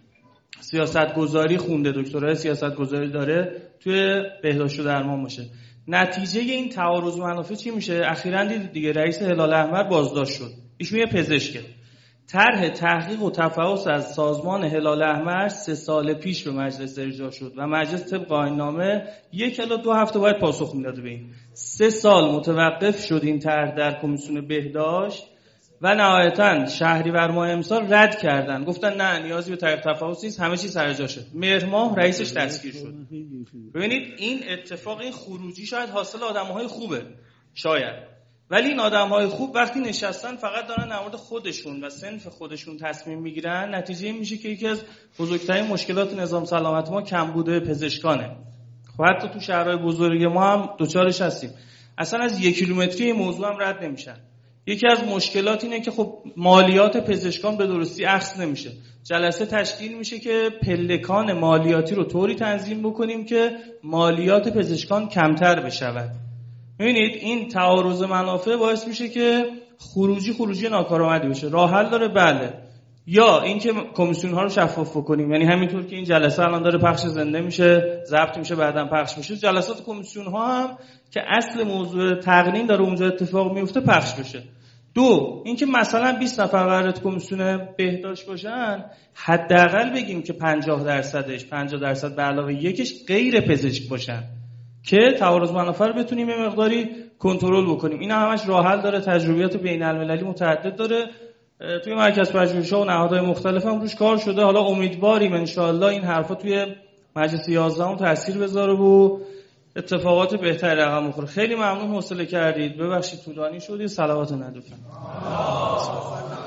سیاستگذاری خونده، دکترای سیاستگذاری داره توی بهداشت و درمان باشه؟ نتیجه این تعارض منافع چی میشه؟ اخیراً دیدید دیگه رئیس هلال احمر بازداشت شد. ایشون یه پزشکه. طرح تحقیق و تفحص از سازمان هلال احمر سه سال پیش به مجلس ارجاع شد و مجلس طبق آیین‌نامه یک الی دو هفته باید پاسخ میداده به این. سه سال متوقف شد این طرح در کمیسیون بهداشت و نهایتاً شهریور ماه امسال رد کردن، گفتن نه نیازی به تحقیق تفحص نیست، همه چیز سر جاشه. مهر ماه رئیسش دستگیر شد. ببینید این اتفاق، این خروجی شاید حاصل آدم‌های خوبه، شاید، ولی این آدم‌های خوب وقتی نشستن فقط دارن در مورد خودشون و صنف خودشون تصمیم میگیرن، نتیجه این میشه که یکی از بزرگترین مشکلات نظام سلامت ما کمبود پزشکانه. خب حتی تو شهرهای بزرگ ما هم دوچارش هستیم. اصلا از یک کیلومتری این موضوع هم رد نمیشن. یکی از مشکلات اینه که خب مالیات پزشکان به درستی اخذ نمیشه. جلسه تشکیل میشه که پلکان مالیاتی رو طوری تنظیم بکنیم که مالیات پزشکان کمتر بشود. می‌بینید این تعارض منافع باعث میشه که خروجی خروجی ناکارآمدی بشه. راه حل داره؟ بله. یا اینکه کمیسیون ها رو شفاف بکنیم، یعنی همینطور که این جلسه الان داره پخش زنده میشه، ضبط میشه، بعداً پخش میشه، جلسات کمیسیون ها هم که اصل موضوع تقنین داره اونجا اتفاق میفته پخش بشه. دو، اینکه مثلا بیست نفر قراره کمیسیون بهداشت باشن، حداقل بگیم که پنجاه درصدش پنجاه درصد به علاوه یکش غیر پزشک باشن که تعارض منافع رو بتونیم یه مقداری کنترل بکنیم. اینا همش راه حل داره، تجربیات بین‌المللی متعدد داره، توی مرکز پژوهش‌ها و نهادهای مختلف هم روش کار شده. حالا امیدواریم ان شاءالله این حرفا توی مجلس یازدهم تاثیر بذاره و اتفاقات بهتری رقم بخوره. خیلی ممنون حوصله کردید. ببخشید طولانی شد. صلوات ندوتون.